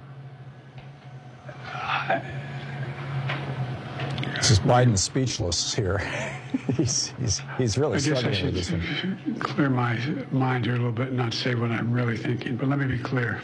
I... This is Biden speechless here. he's, he's, he's really I guess struggling I should with this one. clear my mind here a little bit and not say what I'm really thinking, but let me be clear.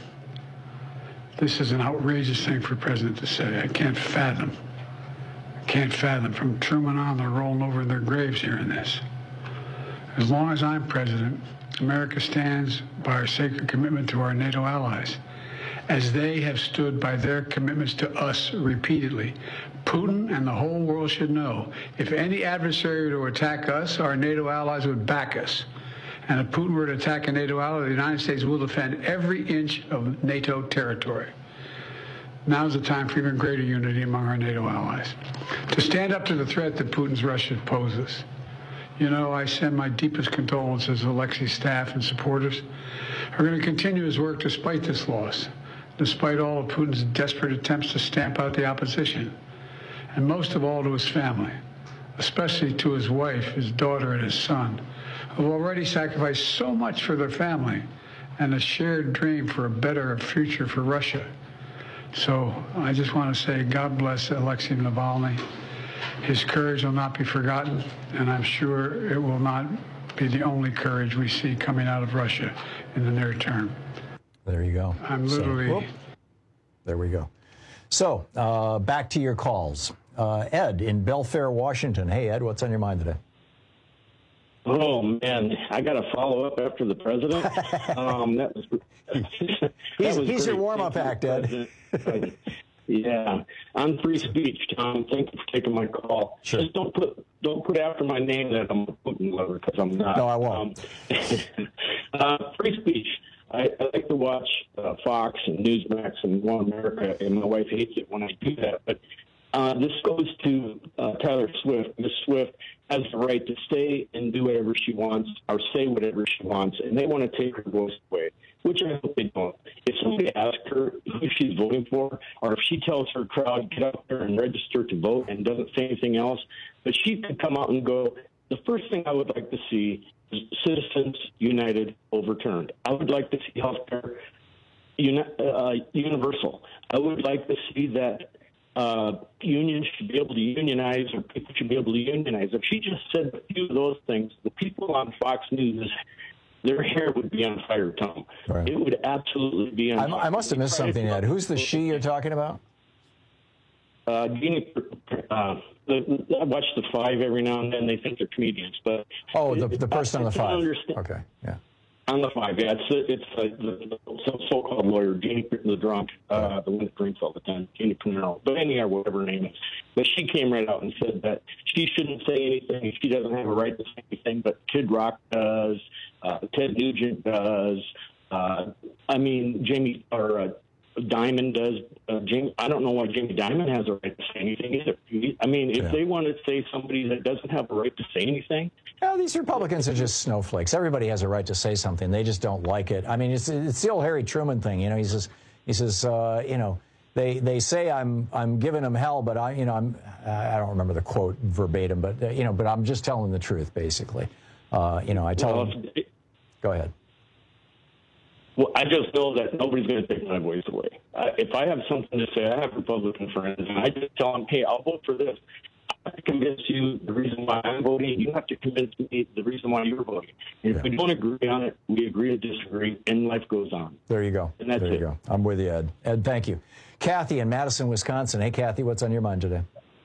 This is an outrageous thing for a president to say. I can't fathom. I can't fathom. From Truman on, they're rolling over in their graves hearing this. As long as I'm president, America stands by our sacred commitment to our NATO allies, as they have stood by their commitments to us repeatedly. Putin and the whole world should know, if any adversary were to attack us, our NATO allies would back us. And if Putin were to attack a NATO ally, the United States will defend every inch of NATO territory. Now is the time for even greater unity among our NATO allies, to stand up to the threat that Putin's Russia poses. You know, I send my deepest condolences to Alexei's staff and supporters. We're going to continue his work despite this loss, despite all of Putin's desperate attempts to stamp out the opposition, and most of all to his family, especially to his wife, his daughter, and his son, who have already sacrificed so much for their family and a shared dream for a better future for Russia. So I just want to say God bless Alexei Navalny. His courage will not be forgotten, and I'm sure it will not be the only courage we see coming out of Russia in the near term. There you go. I'm literally... So, there we go. So, uh, back to your calls. Uh, Ed in Belfair, Washington. Hey, Ed, what's on your mind today? Oh, man, I got to follow up after the president. um, that was, that he's was he's your warm-up act, Ed. Yeah, on free speech, Tom. Thank you for taking my call. Sure. Just don't put don't put after my name that I'm a Putin lover, because I'm not. No, I won't. Um, uh, free speech. I, I like to watch uh, Fox and Newsmax and One America, and my wife hates it when I do that. But uh, this goes to uh, Taylor Swift. Miz Swift has the right to stay and do whatever she wants, or say whatever she wants, and they want to take her voice away, which I hope they don't. If somebody asks her who she's voting for, or if she tells her crowd, get out there and register to vote, and doesn't say anything else, but she could come out and go, the first thing I would like to see is Citizens United overturned. I would like to see healthcare uni- uh, universal. I would like to see that uh, unions should be able to unionize, or people should be able to unionize. If she just said a few of those things, the people on Fox News, their hair would be on fire, Tom. Right. It would absolutely be on I, fire. I must have missed something, Ed. Who's the she you're talking about? Uh, Jeannie, uh, the, I watch the Five every now and then. They think they're comedians, but oh, the the person on the Five. Okay, yeah. On the Five, yeah. It's it's uh, the, the so-called lawyer, Jeannie the drunk, uh, the one that drinks all the time, Jeannie Pinero, but anyhow, whatever her name is. But she came right out and said that she shouldn't say anything. She doesn't have a right to say anything, but Kid Rock does. Uh, Ted Nugent does. Uh, I mean, Jamie or. Uh, Diamond does. Uh, Jamie, I don't know why Jamie Diamond has a right to say anything either. I mean, if yeah. they want to say somebody that doesn't have a right to say anything. No, these Republicans are just snowflakes. Everybody has a right to say something. They just don't like it. I mean, it's it's the old Harry Truman thing. You know, he says he says uh, you know they they say I'm I'm giving them hell, but I you know I'm I don't remember the quote verbatim, but uh, you know, but I'm just telling the truth basically. Uh, you know, I tell well, them. It, go ahead. Well, I just know that nobody's going to take my voice away. Uh, if I have something to say, I have Republican friends, and I just tell them, hey, I'll vote for this. I have to convince you the reason why I'm voting. You have to convince me the reason why you're voting. And if yeah. we don't agree on it, we agree to disagree, and life goes on. There you go. And that's there you it. go. I'm with you, Ed. Ed, thank you. Kathy in Madison, Wisconsin. Hey, Kathy, what's on your mind today?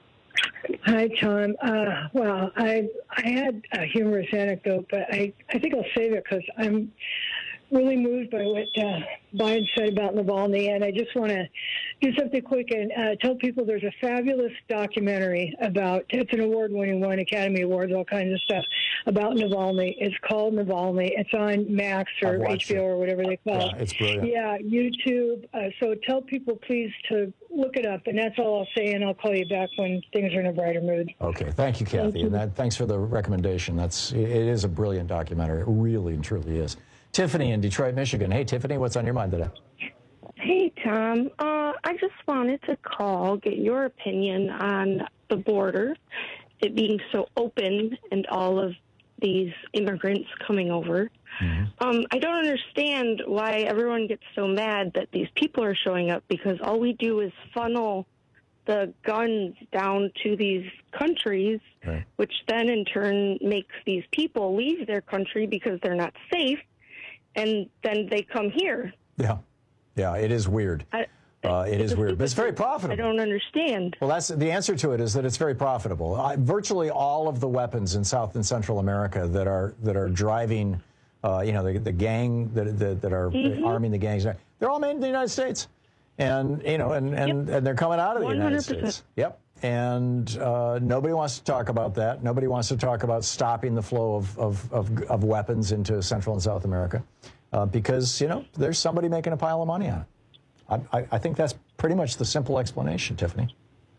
Hi, Tom. Uh, well, I I had a humorous anecdote, but I, I think I'll save it because I'm really moved by what uh, Biden said about Navalny, and I just want to do something quick and uh, tell people there's a fabulous documentary about, it's an award-winning one, Academy Awards, all kinds of stuff, about Navalny. It's called Navalny. It's on Max or H B O it. or whatever they call yeah, it. It's brilliant. Yeah, YouTube. Uh, so tell people, please, to look it up, and that's all I'll say, and I'll call you back when things are in a brighter mood. Okay, thank you, Kathy, thank you. and that, thanks for the recommendation. That's it is a brilliant documentary. It really and truly is. Tiffany in Detroit, Michigan. Hey, Tiffany, what's on your mind today? Hey, Tom. Uh, I just wanted to call, get your opinion on the border, it being so open and all of these immigrants coming over. Mm-hmm. Um, I don't understand why everyone gets so mad that these people are showing up, because all we do is funnel the guns down to these countries, right. which then in turn makes these people leave their country because they're not safe. And then they come here. Yeah, yeah, it is weird. I, uh, it is weird, but it's very profitable. I don't understand. Well, that's the answer to it is that it's very profitable. I, virtually all of the weapons in South and Central America that are that are driving, uh, you know, the, the gang that that, that are mm-hmm. arming the gangs, they're all made in the United States, and you know, and and, yep. and they're coming out of the one hundred percent. United States. Yep. And uh, nobody wants to talk about that. Nobody wants to talk about stopping the flow of, of, of, of weapons into Central and South America uh, because, you know, there's somebody making a pile of money on it. I, I, I think that's pretty much the simple explanation, Tiffany.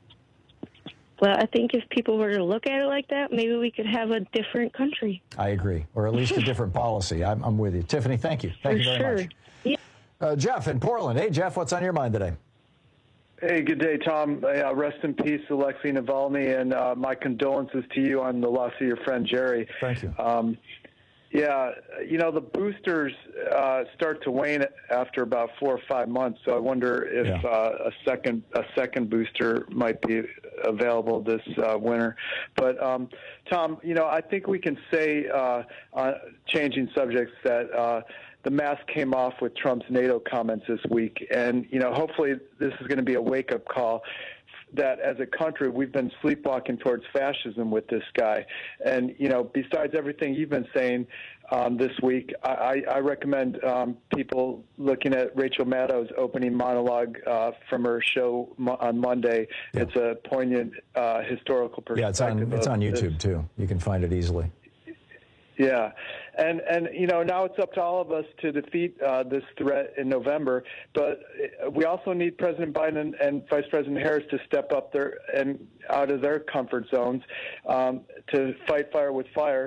Well, I think if people were to look at it like that, maybe we could have a different country. I agree, or at least a different policy. I'm, I'm with you. Tiffany, thank you. Thank For you very sure. much. Yeah. Uh, Jeff in Portland. Hey, Jeff, what's on your mind today? Hey, good day, Tom. Uh, rest in peace, Alexei Navalny, and uh, my condolences to you on the loss of your friend Jerry. Thank you. Um, yeah, you know, the boosters uh, start to wane after about four or five months, so I wonder if yeah. uh, a second a second booster might be available this uh, winter. But, um, Tom, you know, I think we can say, uh, uh, changing subjects, that uh, the mask came off with Trump's NATO comments this week. And, you know, hopefully this is going to be a wake-up call that as a country we've been sleepwalking towards fascism with this guy. And, you know, besides everything you've been saying um, this week, I, I recommend um, people looking at Rachel Maddow's opening monologue uh, from her show mo- on Monday. Yeah. It's a poignant uh, historical perspective. Yeah, it's on, it's on YouTube, this. too. You can find it easily. Yeah, and and you know now it's up to all of us to defeat uh, this threat in November. But we also need President Biden and Vice President Harris to step up their and out of their comfort zones um, to fight fire with fire.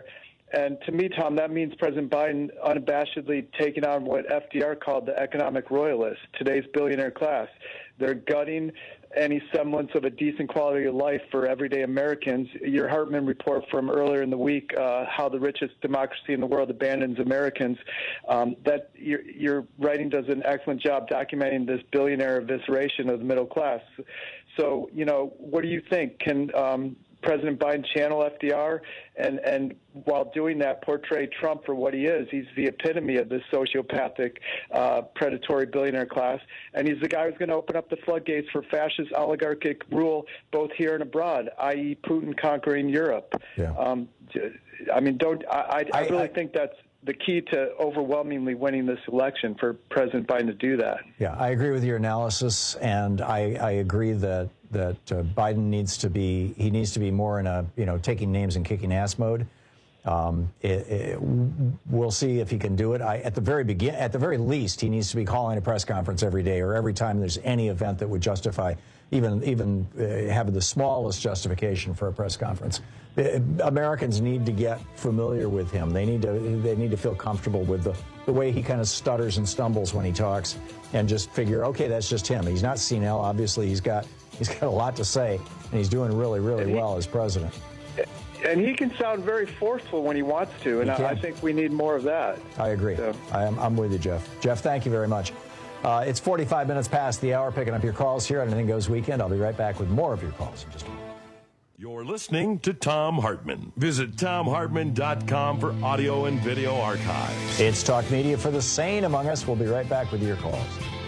And to me, Tom, that means President Biden unabashedly taking on what F D R called the economic royalists, today's billionaire class. They're gutting any semblance of a decent quality of life for everyday Americans. Your Hartman report from earlier in the week, uh, how the richest democracy in the world abandons Americans, um, that your, your writing does an excellent job documenting this billionaire evisceration of the middle class. So, you know, what do you think? Can um, President Biden channel F D R and, and while doing that, portray Trump for what he is? He's the epitome of this sociopathic, uh, predatory billionaire class, and he's the guy who's going to open up the floodgates for fascist oligarchic rule both here and abroad, that is. Putin conquering Europe. Yeah. Um, I mean, don't I, I, I really I, think that's the key to overwhelmingly winning this election for President Biden to do that. Yeah, I agree with your analysis, and I, I agree that that uh, Biden needs to be he needs to be more in a you know taking names and kicking ass mode. Um, it, it, we'll see if he can do it. I, at the very begin, at the very least, he needs to be calling a press conference every day or every time there's any event that would justify even even uh, having the smallest justification for a press conference. Uh, Americans need to get familiar with him. They need to they need to feel comfortable with the, the way he kind of stutters and stumbles when he talks, and just figure, okay, that's just him. He's not senile. Obviously, he's got he's got a lot to say, and he's doing really really well as president. And he can sound very forceful when he wants to, and I, I think we need more of that. I agree. So. I am, I'm with you, Jeff. Jeff, thank you very much. Uh, it's forty-five minutes past the hour, picking up your calls here on Anything Goes Weekend. I'll be right back with more of your calls in just a minute. You're listening to Thom Hartmann. Visit Thom Hartmann dot com for audio and video archives. It's Talk Media for the sane among us. We'll be right back with your calls.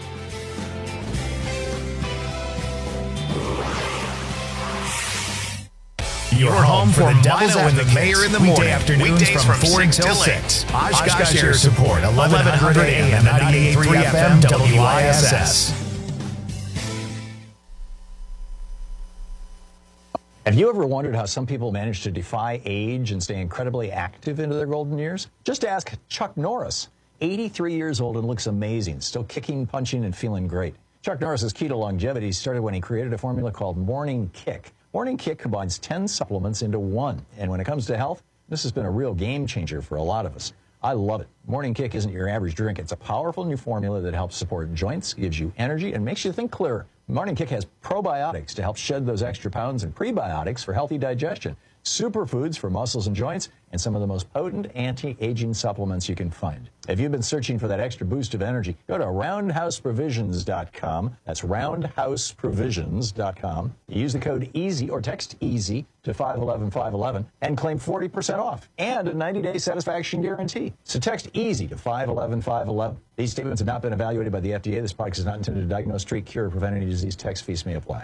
Your home for the Devil's Advocate, Mayor in the morning, afternoons from four until six. Oshkosh Air Support, eleven hundred A M, ninety-eight point three F M, W I S S. Have you ever wondered how some people manage to defy age and stay incredibly active into their golden years? Just ask Chuck Norris, eighty-three years old and looks amazing, still kicking, punching, and feeling great. Chuck Norris's key to longevity started when he created a formula called Morning Kick. Morning Kick combines ten supplements into one. And when it comes to health, this has been a real game changer for a lot of us. I love it. Morning Kick isn't your average drink. It's a powerful new formula that helps support joints, gives you energy, and makes you think clearer. Morning Kick has probiotics to help shed those extra pounds and prebiotics for healthy digestion, superfoods for muscles and joints, and some of the most potent anti-aging supplements you can find. If you've been searching for that extra boost of energy, go to roundhouse provisions dot com. That's roundhouse provisions dot com. Use the code EASY or text EASY to five one one five one one and claim forty percent off and a ninety-day satisfaction guarantee. So text EASY to five one one five one one. These statements have not been evaluated by the F D A. This product is not intended to diagnose, treat, cure, or prevent any disease. Text fees may apply.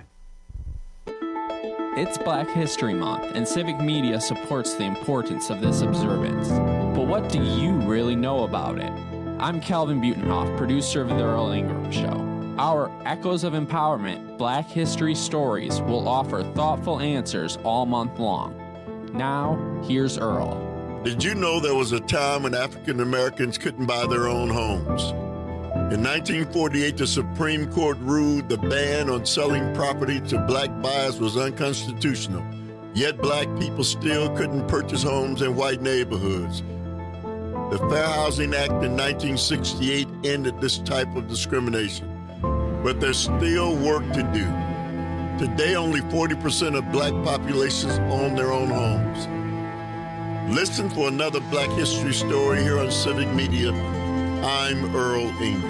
It's Black History Month, and Civic Media supports the importance of this observance. But what do you really know about it? I'm Calvin Butenhoff, producer of The Earl Ingram Show. Our Echoes of Empowerment Black History Stories will offer thoughtful answers all month long. Now, here's Earl. Did you know there was a time when African Americans couldn't buy their own homes? In nineteen forty-eight, the Supreme Court ruled the ban on selling property to black buyers was unconstitutional. Yet black people still couldn't purchase homes in white neighborhoods. The Fair Housing Act in nineteen sixty-eight ended this type of discrimination. But there's still work to do. Today, only forty percent of black populations own their own homes. Listen for another Black History story here on Civic Media. I'm Earl Ingram.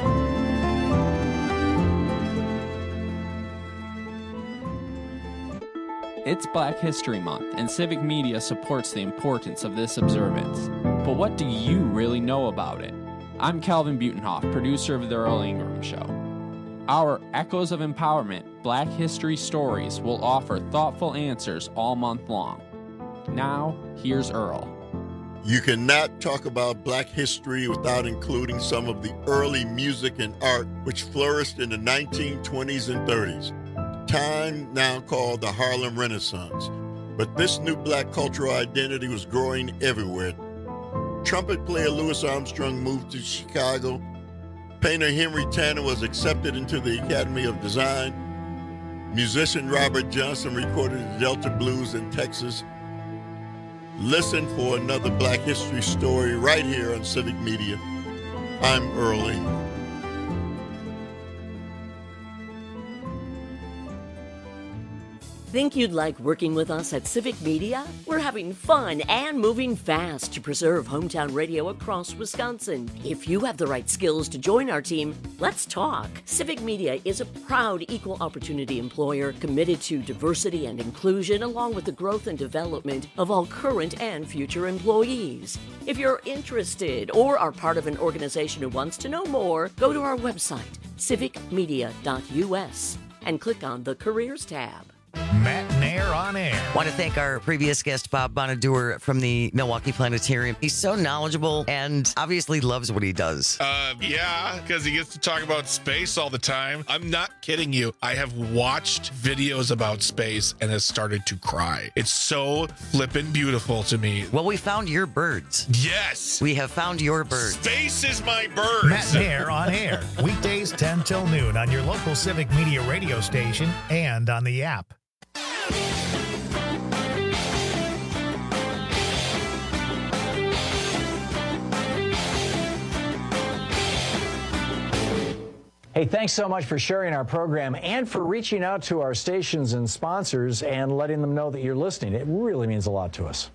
It's Black History Month, and Civic Media supports the importance of this observance. But what do you really know about it? I'm Calvin Butenhoff, producer of The Earl Ingram Show. Our Echoes of Empowerment Black History Stories will offer thoughtful answers all month long. Now, here's Earl. You cannot talk about black history without including some of the early music and art which flourished in the nineteen twenties and thirties. Time now called the Harlem Renaissance, but this new black cultural identity was growing everywhere. Trumpet player Louis Armstrong moved to Chicago. Painter Henry Tanner was accepted into the Academy of Design. Musician Robert Johnson recorded the Delta Blues in Texas. Listen for another Black History story right here on Civic Media. I'm Earl Ingram. Think you'd like working with us at Civic Media? We're having fun and moving fast to preserve hometown radio across Wisconsin. If you have the right skills to join our team, let's talk. Civic Media is a proud equal opportunity employer committed to diversity and inclusion, along with the growth and development of all current and future employees. If you're interested or are part of an organization who wants to know more, go to our website, civic media dot u s, and click on the Careers tab. Matt Nair on air. Want to thank our previous guest, Bob Bonaduer from the Milwaukee Planetarium. He's so knowledgeable and obviously loves what he does. Uh, yeah, because he gets to talk about space all the time. I'm not kidding you. I have watched videos about space and has started to cry. It's so flippin' beautiful to me. Well, we found your birds. Yes. We have found your birds. Space is my birds. Matt Nair on air. Weekdays ten till noon on your local Civic Media radio station and on the app. Hey, thanks so much for sharing our program and for reaching out to our stations and sponsors and letting them know that you're listening. It really means a lot to us.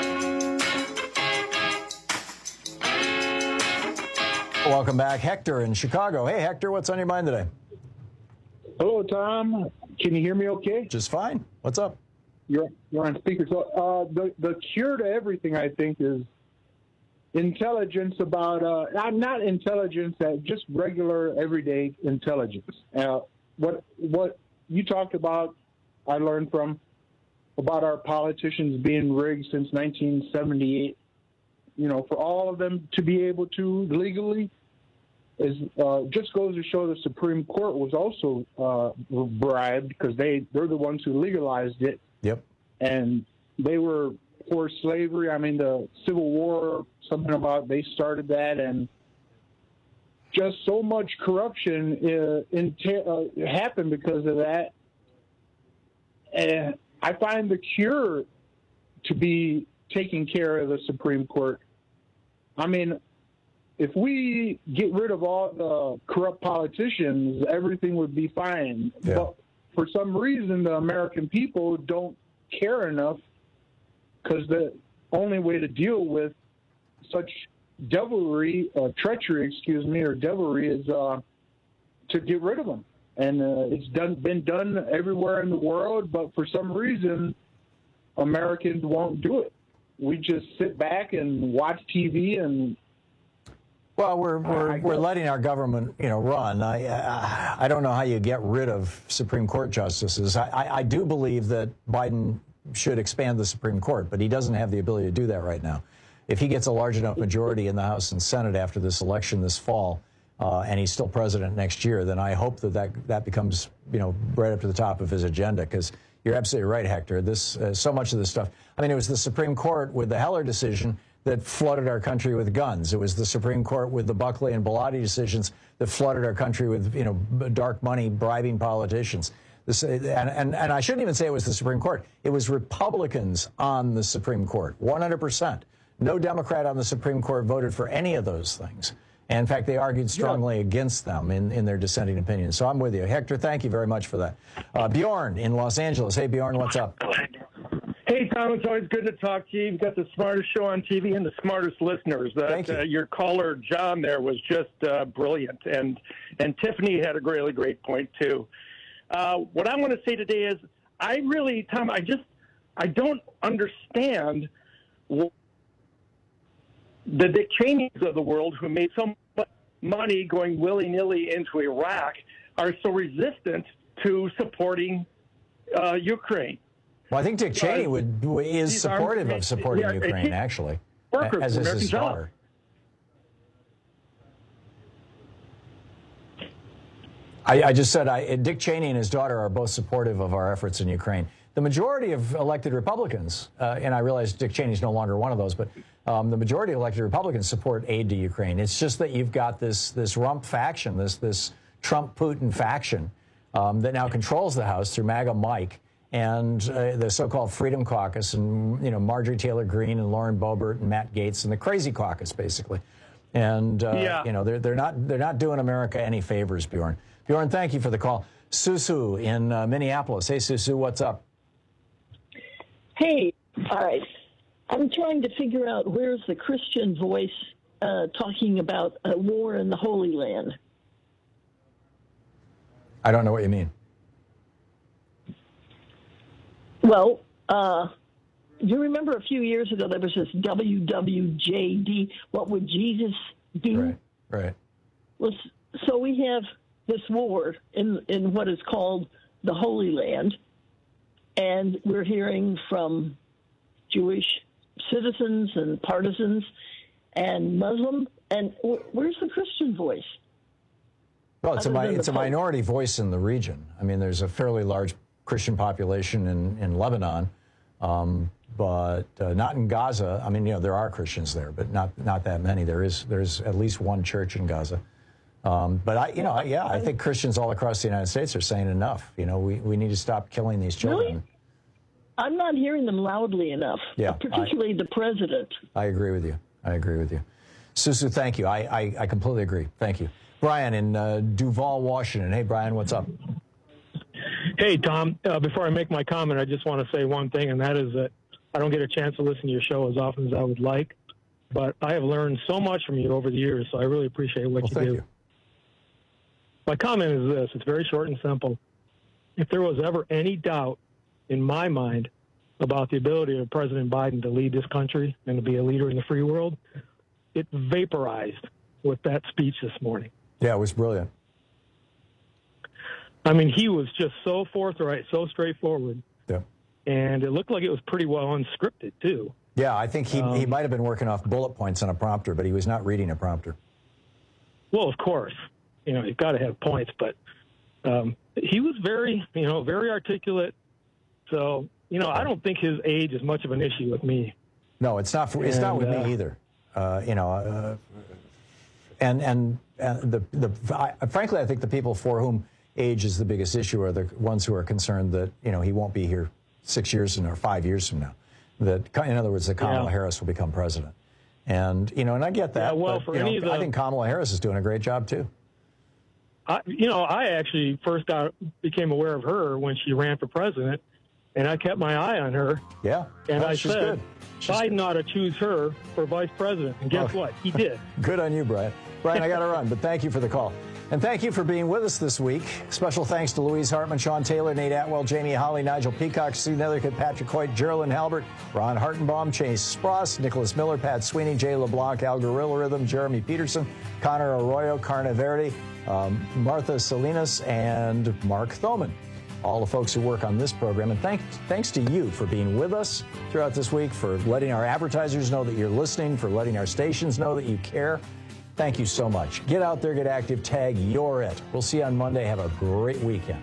Welcome back, Hector in Chicago. Hey, Hector, what's on your mind today? Hello, Tom. Can you hear me okay? Just fine. What's up? You're, you're on speaker. So uh, the, the cure to everything, I think, is intelligence about, uh, not intelligence, uh, just regular, everyday intelligence. Uh, what what you talked about, I learned from, about our politicians being rigged since nineteen seventy-eight. You know, for all of them to be able to legally, is uh, just goes to show the Supreme Court was also uh, bribed because they, they're the ones who legalized it. Yep. And they were for slavery. I mean, the Civil War, something about they started that, and just so much corruption uh, in uh, happened because of that. And I find the cure to be taking care of the Supreme Court. I mean, if we get rid of all the corrupt politicians, everything would be fine. Yeah. But for some reason, the American people don't care enough, because the only way to deal with such devilry, uh, treachery, excuse me, or devilry is uh, to get rid of them. And uh, it's done, been done everywhere in the world, but for some reason, Americans won't do it. We just sit back and watch T V and. Well, we're we're we're letting our government, you know, run. I I, I don't know how you get rid of Supreme Court justices. I, I I do believe that Biden should expand the Supreme Court, but he doesn't have the ability to do that right now. If he gets a large enough majority in the House and Senate after this election this fall, uh, and he's still president next year, then I hope that that, that becomes, you know, right up to the top of his agenda. Because you're absolutely right, Hector. This uh, so much of this stuff. I mean, it was the Supreme Court with the Heller decision that flooded our country with guns. It was the Supreme Court with the Buckley and Bellotti decisions that flooded our country with, you know, dark money bribing politicians. This, and, and, and I shouldn't even say it was the Supreme Court. It was Republicans on the Supreme Court, one hundred percent. No Democrat on the Supreme Court voted for any of those things. And in fact, they argued strongly yeah. against them in, in their dissenting opinions. So I'm with you. Hector, thank you very much for that. Uh, Bjorn in Los Angeles. Hey, Bjorn, what's up? Hey, Tom, it's always good to talk to you. You've got the smartest show on T V and the smartest listeners. That, Thank you. Uh, your caller, John, there was just uh, brilliant. And, and Tiffany had a really great point, too. Uh, what I want to say today is I really, Tom, I just, I don't understand what the Dick Cheneys of the world who made so much money going willy-nilly into Iraq are so resistant to supporting uh, Ukraine. Well, I think Dick Cheney would, is supportive of supporting yeah, Ukraine, actually, workers, as is his daughter. I, I just said I, Dick Cheney and his daughter are both supportive of our efforts in Ukraine. The majority of elected Republicans, uh, and I realize Dick Cheney's no longer one of those, but um, the majority of elected Republicans support aid to Ukraine. It's just that you've got this this rump faction, this this Trump-Putin faction um, that now controls the House through MAGA Mike, and uh, the so-called Freedom Caucus, and you know Marjorie Taylor Greene and Lauren Boebert and Matt Gaetz and the Crazy Caucus, basically. And uh, Yeah. you know they're they're not they're not doing America any favors, Bjorn. Bjorn, thank you for the call. Susu in uh, Minneapolis. Hey, Susu, what's up? Hey, all right. I'm trying to figure out where's the Christian voice uh, talking about a war in the Holy Land. I don't know what you mean. Well, uh, you remember a few years ago there was this W W J D, what would Jesus do? Right, right. Well, s- so we have this war in, in what is called the Holy Land, and we're hearing from Jewish citizens and partisans and Muslim, and wh- where's the Christian voice? Well, it's a Other mi- than the it's a Pope. minority voice in the region. I mean, there's a fairly large Christian population in, in Lebanon, um, but uh, not in Gaza. I mean, you know, there are Christians there, but not not that many. There is there's at least one church in Gaza. Um, but I, you know, yeah, I think Christians all across the United States are saying enough. You know, we, we need to stop killing these children. Really? I'm not hearing them loudly enough, Yeah, particularly the president. I agree with you. I agree with you. Susu, thank you. I, I, I completely agree. Thank you. Brian in uh, Duval, Washington. Hey, Brian, what's up? Hey, Tom, uh, before I make my comment, I just want to say one thing, and that is that I don't get a chance to listen to your show as often as I would like, but I have learned so much from you over the years, so I really appreciate what Well, you thank do. you. My comment is this. It's very short and simple. If there was ever any doubt in my mind about the ability of President Biden to lead this country and to be a leader in the free world, it vaporized with that speech this morning. Yeah, it was brilliant. I mean, he was just so forthright, so straightforward. Yeah. And it looked like it was pretty well unscripted, too. Yeah, I think he, Um, he might have been working off bullet points on a prompter, but he was not reading a prompter. Well, of course, you know, you've got to have points, but um, he was very, you know, very articulate. So, you know, I don't think his age is much of an issue with me. No, it's not. For, it's not And, with uh, me either. Uh, you know, uh, and and, and the the I, frankly, I think the people for whom age is the biggest issue are the ones who are concerned that you know he won't be here six years from now or five years from now. That, in other words, that Kamala Yeah. Harris will become president. And you know, and I get that. Yeah, well, but, for you know, any of the- I think Kamala Harris is doing a great job too. I, you know, I actually first got became aware of her when she ran for president, and I kept my eye on her. Yeah, And Well, I she's said, good. Biden ought to choose her for vice president. And guess Oh. what? He did. Good on you, Brian. Brian, I got to run, but thank you for the call. And thank you for being with us this week. Special thanks to Louise Hartman, Sean Taylor, Nate Atwell, Jamie Holly, Nigel Peacock, Steve Nethercutt, Patrick Hoyt, Geraldine Halbert, Ron Hartenbaum, Chase Spross, Nicholas Miller, Pat Sweeney, Jay LeBlanc, Al Gorilla Rhythm, Jeremy Peterson, Connor Arroyo, Carna Verde, um, Martha Salinas, and Mark Thoman. All the folks who work on this program. And thank, thanks to you for being with us throughout this week, for letting our advertisers know that you're listening, for letting our stations know that you care. Thank you so much. Get out there, get active, tag You're It. We'll see you on Monday. Have a great weekend.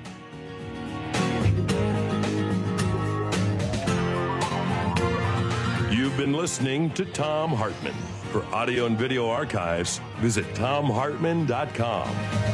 You've been listening to Tom Hartman. For audio and video archives, visit tom hartman dot com.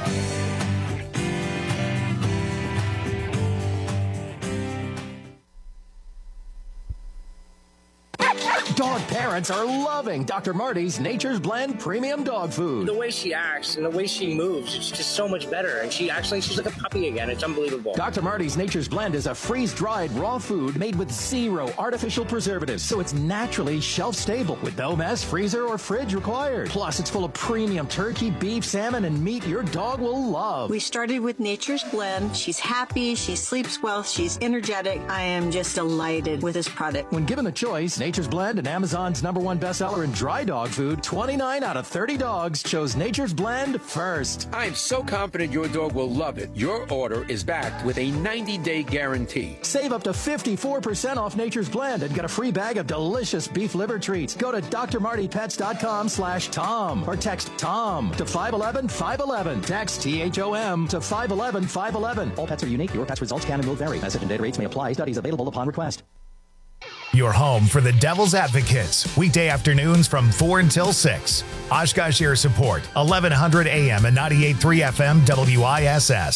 Dog parents are loving Doctor Marty's Nature's Blend Premium Dog Food. The way she acts and the way she moves, it's just so much better. And she actually, she's like a puppy again. It's unbelievable. Doctor Marty's Nature's Blend is a freeze-dried raw food made with zero artificial preservatives, so it's naturally shelf-stable with no mess, freezer, or fridge required. Plus, it's full of premium turkey, beef, salmon, and meat your dog will love. We started with Nature's Blend. She's happy, she sleeps well, she's energetic. I am just delighted with this product. When given the choice, Nature's Blend and Amazon's number one bestseller in dry dog food, twenty-nine out of thirty dogs chose Nature's Blend first. I'm so confident your dog will love it. Your order is backed with a ninety-day guarantee. Save up to fifty-four percent off Nature's Blend and get a free bag of delicious beef liver treats. Go to drmartypets.com slash Tom or text Tom to five one one, five one one. Text T H O M to five one one, five one one. All pets are unique. Your pet's results can and will vary. Message and data rates may apply. Studies available upon request. Your home for the Devil's Advocates, weekday afternoons from four until six. Oshkosh Air Support, eleven hundred A M and ninety-eight point three F M W I S S.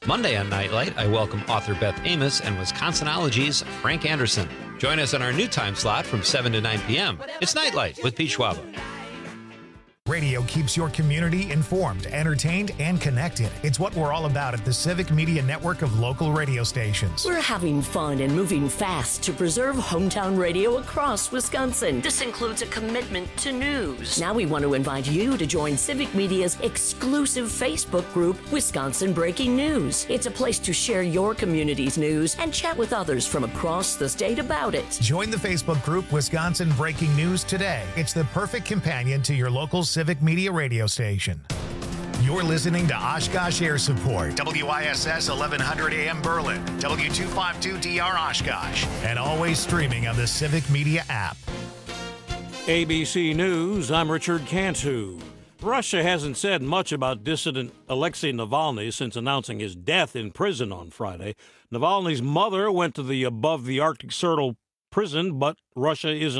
Monday on Nightlight, I welcome author Beth Amos and Wisconsinology's Frank Anderson. Join us on our new time slot from seven to nine p.m. It's Nightlight with Pete Schwaba. Radio keeps your community informed, entertained, and connected. It's what we're all about at the Civic Media Network of local radio stations. We're having fun and moving fast to preserve hometown radio across Wisconsin. This includes a commitment to news. Now we want to invite you to join Civic Media's exclusive Facebook group, Wisconsin Breaking News. It's a place to share your community's news and chat with others from across the state about it. Join the Facebook group Wisconsin Breaking News today. It's the perfect companion to your local Civic Media radio station. You're listening to Oshkosh Air Support, W I S S eleven hundred A M Berlin, W two fifty-two D R Oshkosh, and always streaming on the Civic Media app. A B C News, I'm Richard Cantu. Russia hasn't said much about dissident Alexei Navalny since announcing his death in prison on Friday. Navalny's mother went to the above the Arctic Circle prison, but Russia isn't